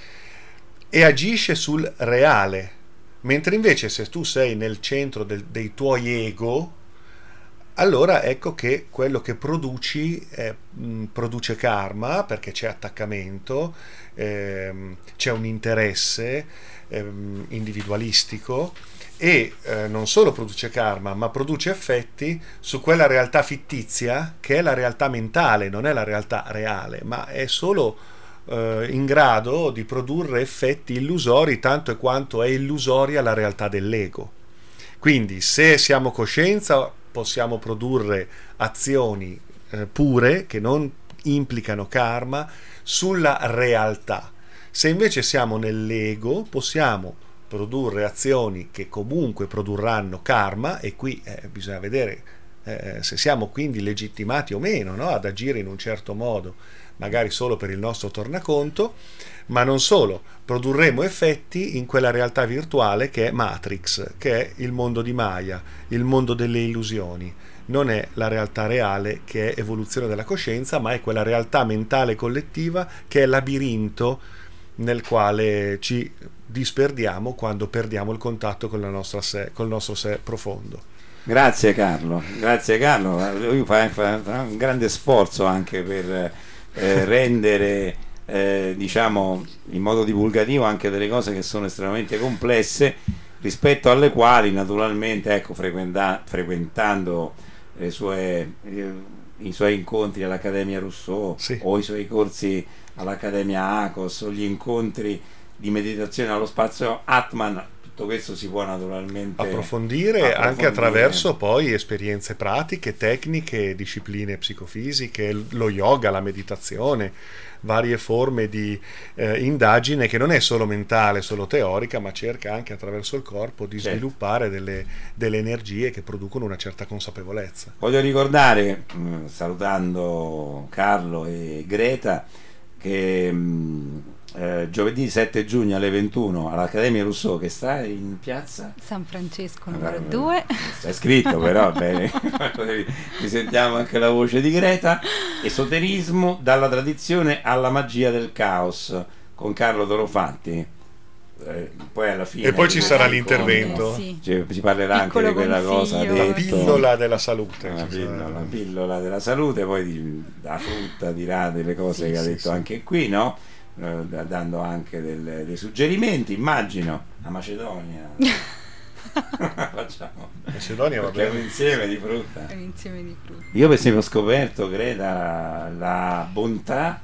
Speaker 2: e agisce sul reale, mentre invece se tu sei nel centro del, dei tuoi ego, allora ecco che quello che produci eh, mh, produce karma, perché c'è attaccamento, ehm, c'è un interesse ehm, individualistico, e eh, non solo produce karma, ma produce effetti su quella realtà fittizia che è la realtà mentale, non è la realtà reale, ma è solo eh, in grado di produrre effetti illusori tanto e quanto è illusoria la realtà dell'ego. Quindi se siamo coscienza possiamo produrre azioni eh, pure che non implicano karma sulla realtà. Se invece siamo nell'ego, possiamo produrre azioni che comunque produrranno karma, e qui eh, bisogna vedere eh, se siamo quindi legittimati o meno, no? Ad agire in un certo modo, magari solo per il nostro tornaconto, ma non solo, produrremo effetti in quella realtà virtuale che è Matrix, che è il mondo di Maya, il mondo delle illusioni. Non è la realtà reale, che è evoluzione della coscienza, ma è quella realtà mentale collettiva che è labirinto nel quale ci disperdiamo quando perdiamo il contatto con la nostra sé, col nostro sé profondo.
Speaker 1: Grazie Carlo, grazie Carlo, lui fa, fa, fa un grande sforzo anche per eh, rendere eh, diciamo in modo divulgativo anche delle cose che sono estremamente complesse, rispetto alle quali naturalmente, ecco, frequenta, frequentando le sue, eh, i suoi incontri all'Accademia Rousseau, sì, o i suoi corsi all'Accademia Akos, o gli incontri di meditazione allo spazio Atman, tutto questo si può naturalmente
Speaker 2: approfondire, approfondire anche attraverso poi esperienze pratiche, tecniche, discipline psicofisiche, lo yoga, la meditazione, varie forme di eh, indagine che non è solo mentale, solo teorica, ma cerca anche attraverso il corpo di certo. sviluppare delle, delle energie che producono una certa consapevolezza.
Speaker 1: Voglio ricordare, mh, salutando Carlo e Greta, che mh, eh, giovedì sette giugno alle ventuno all'Accademia Rousseau, che sta in piazza
Speaker 3: San Francesco numero due,
Speaker 1: c'è scritto però bene. Ci sentiamo anche la voce di Greta. Esoterismo dalla tradizione alla magia del caos, con Carlo Dorofatti. Eh, poi alla fine
Speaker 2: e poi ci sarà l'intervento,
Speaker 3: eh, sì.
Speaker 1: cioè, si parlerà Piccolo anche di quella cosa detto,
Speaker 2: la pillola della salute,
Speaker 1: la pillola, la pillola della salute, poi di, la frutta dirà delle cose sì, che ha detto sì, anche qui, no? Eh, dando anche del, dei suggerimenti, immagino. La Macedonia facciamo
Speaker 2: Macedonia, va bene.
Speaker 1: È un insieme di frutta,
Speaker 3: è un insieme di frutta.
Speaker 1: Io per esempio ho scoperto, Greta, la bontà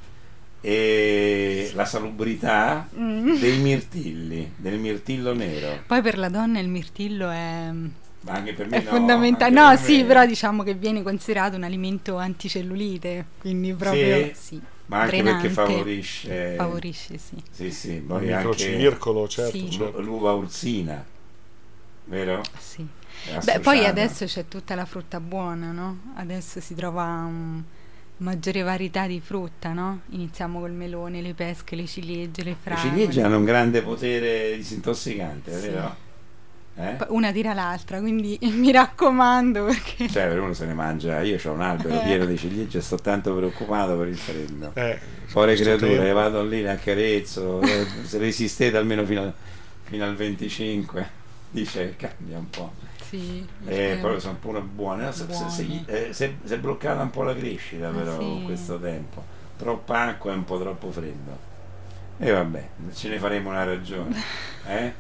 Speaker 1: e la salubrità mm. dei mirtilli, del mirtillo nero.
Speaker 3: Poi per la donna il mirtillo è,
Speaker 1: ma anche per me
Speaker 3: è
Speaker 1: no,
Speaker 3: fondamentale. No, sì, me. Però diciamo che viene considerato un alimento anticellulite, quindi proprio
Speaker 1: sì,
Speaker 3: sì,
Speaker 1: ma anche
Speaker 3: drenante,
Speaker 1: perché favorisce
Speaker 3: favorisce sì.
Speaker 1: Sì, sì,
Speaker 2: il
Speaker 1: poi
Speaker 2: microcircolo, certo,
Speaker 3: sì.
Speaker 2: certo.
Speaker 1: L'uva ursina, vero?
Speaker 3: Sì. Beh, poi adesso c'è tutta la frutta buona, no? Adesso si trova un maggiore varietà di frutta, no? Iniziamo col melone, le pesche, le ciliegie, le fragole.
Speaker 1: Le ciliegie hanno un grande potere disintossicante,
Speaker 3: sì.
Speaker 1: vero? Eh?
Speaker 3: Una tira l'altra, quindi mi raccomando, perché
Speaker 1: cioè per uno se ne mangia. Io ho un albero
Speaker 3: eh.
Speaker 1: pieno di ciliegie e sto tanto preoccupato per il freddo.
Speaker 2: Eh,
Speaker 1: Povere creature, vado lì, ne accarezzo, se resistete almeno fino, a, fino al venticinque, dice cambia un po'.
Speaker 3: Sì,
Speaker 1: eh, proprio sono pure buone, no? se, se, se, eh, se, se è bloccata un po' la crescita però sì. con questo tempo, troppa acqua e un po' troppo freddo, e vabbè, ce ne faremo una ragione. eh?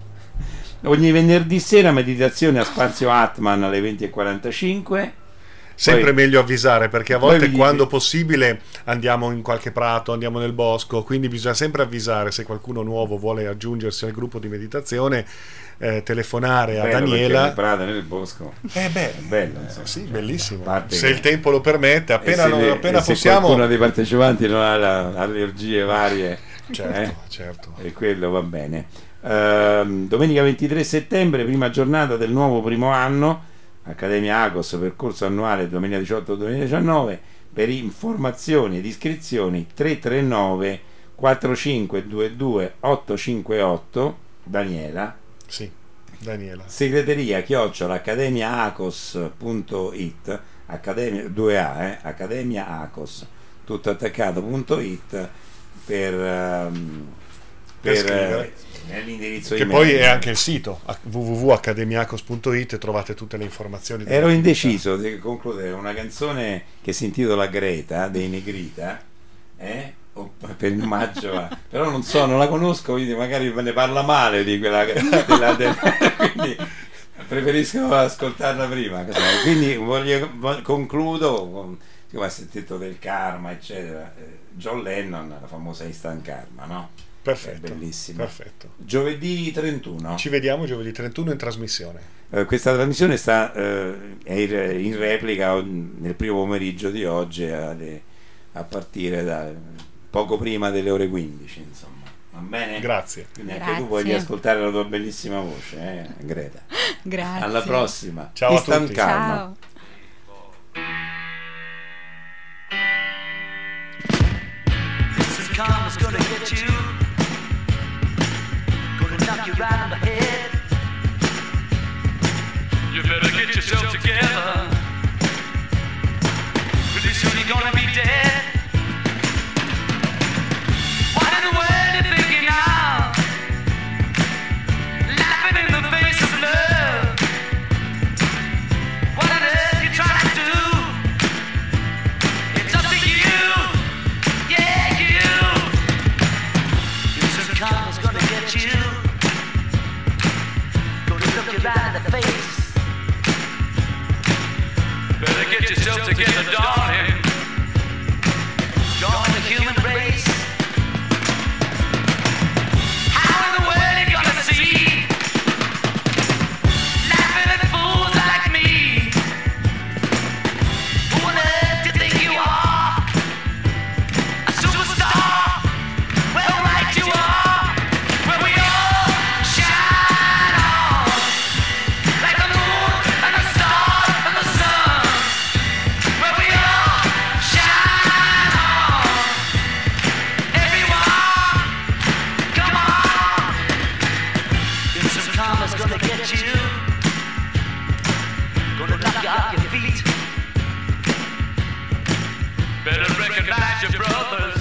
Speaker 1: Ogni venerdì sera meditazione a spazio Atman alle venti e quarantacinque.
Speaker 2: Sempre poi, meglio avvisare, perché a volte quando
Speaker 1: dite...
Speaker 2: possibile andiamo in qualche prato, andiamo nel bosco, quindi bisogna sempre avvisare se qualcuno nuovo vuole aggiungersi al gruppo di meditazione, eh, telefonare a
Speaker 1: bello,
Speaker 2: Daniela.
Speaker 1: Nel prato, nel bosco
Speaker 2: eh beh,
Speaker 1: è bello, insomma.
Speaker 2: Sì, bellissimo, se
Speaker 1: che...
Speaker 2: il tempo lo permette, appena,
Speaker 1: non,
Speaker 2: le, appena
Speaker 1: se
Speaker 2: possiamo.
Speaker 1: Qualcuno dei partecipanti non ha la, allergie varie,
Speaker 2: certo,
Speaker 1: eh?
Speaker 2: certo.
Speaker 1: E quello va bene. Uh, domenica ventitré settembre, prima giornata del nuovo primo anno, Accademia Akos, percorso annuale duemiladiciotto duemiladiciannove. Per informazioni ed iscrizioni tre tre nove quattro cinque due due otto cinque otto. Daniela,
Speaker 2: sì, Daniela,
Speaker 1: segreteria chiocciola accademiaakos punto it, accademia due a eh, accademia akos tutto attaccato.it per um, per, per eh, l'indirizzo
Speaker 2: che
Speaker 1: email.
Speaker 2: Poi è anche il sito w w w punto accademiacos punto it e trovate tutte le informazioni.
Speaker 1: Ero indeciso di concludere una canzone che si intitola Greta dei Negrita, eh? per il maggio a... però non so, non la conosco, quindi magari me ne parla male di quella della, della, quindi preferisco ascoltarla prima. Quindi voglio, voglio, concludo con, come ha sentito del karma eccetera, John Lennon, la famosa Instant Karma, no?
Speaker 2: Perfetto,
Speaker 1: è bellissimo.
Speaker 2: Perfetto.
Speaker 1: Giovedì trentuno.
Speaker 2: Ci vediamo giovedì trentuno in trasmissione.
Speaker 1: Eh, questa trasmissione sta eh, è in replica nel primo pomeriggio di oggi alle, a partire da poco prima delle ore quindici, insomma. Va bene?
Speaker 2: Grazie.
Speaker 1: Quindi anche
Speaker 3: Grazie.
Speaker 1: tu puoi riascoltare la tua bellissima voce, eh, Greta.
Speaker 3: Grazie.
Speaker 1: Alla prossima.
Speaker 2: Ciao a
Speaker 1: Instant
Speaker 2: tutti.
Speaker 1: Karma.
Speaker 3: Ciao.
Speaker 4: Instant karma's gonna get you, gonna knock you right on the head. You better get yourself together, pretty soon you're gonna be dead. What in the world you thinking now? Laughing in the face of love. What on earth you trying to do? It's up to you. Yeah, you. Instant karma's gonna get you, gonna look you right in the face. Better get yourself together, darling. Join the human race. How in the world you gonna see? Laughing at fools like me. Who on earth do you think you are? A superstar? Well, right you are. Where we all shine on, like the moon and the stars and the sun. Where we all shine on. Everyone, come on. Instant karma's gonna get you, gonna knock you off your feet. Better recognize your brothers.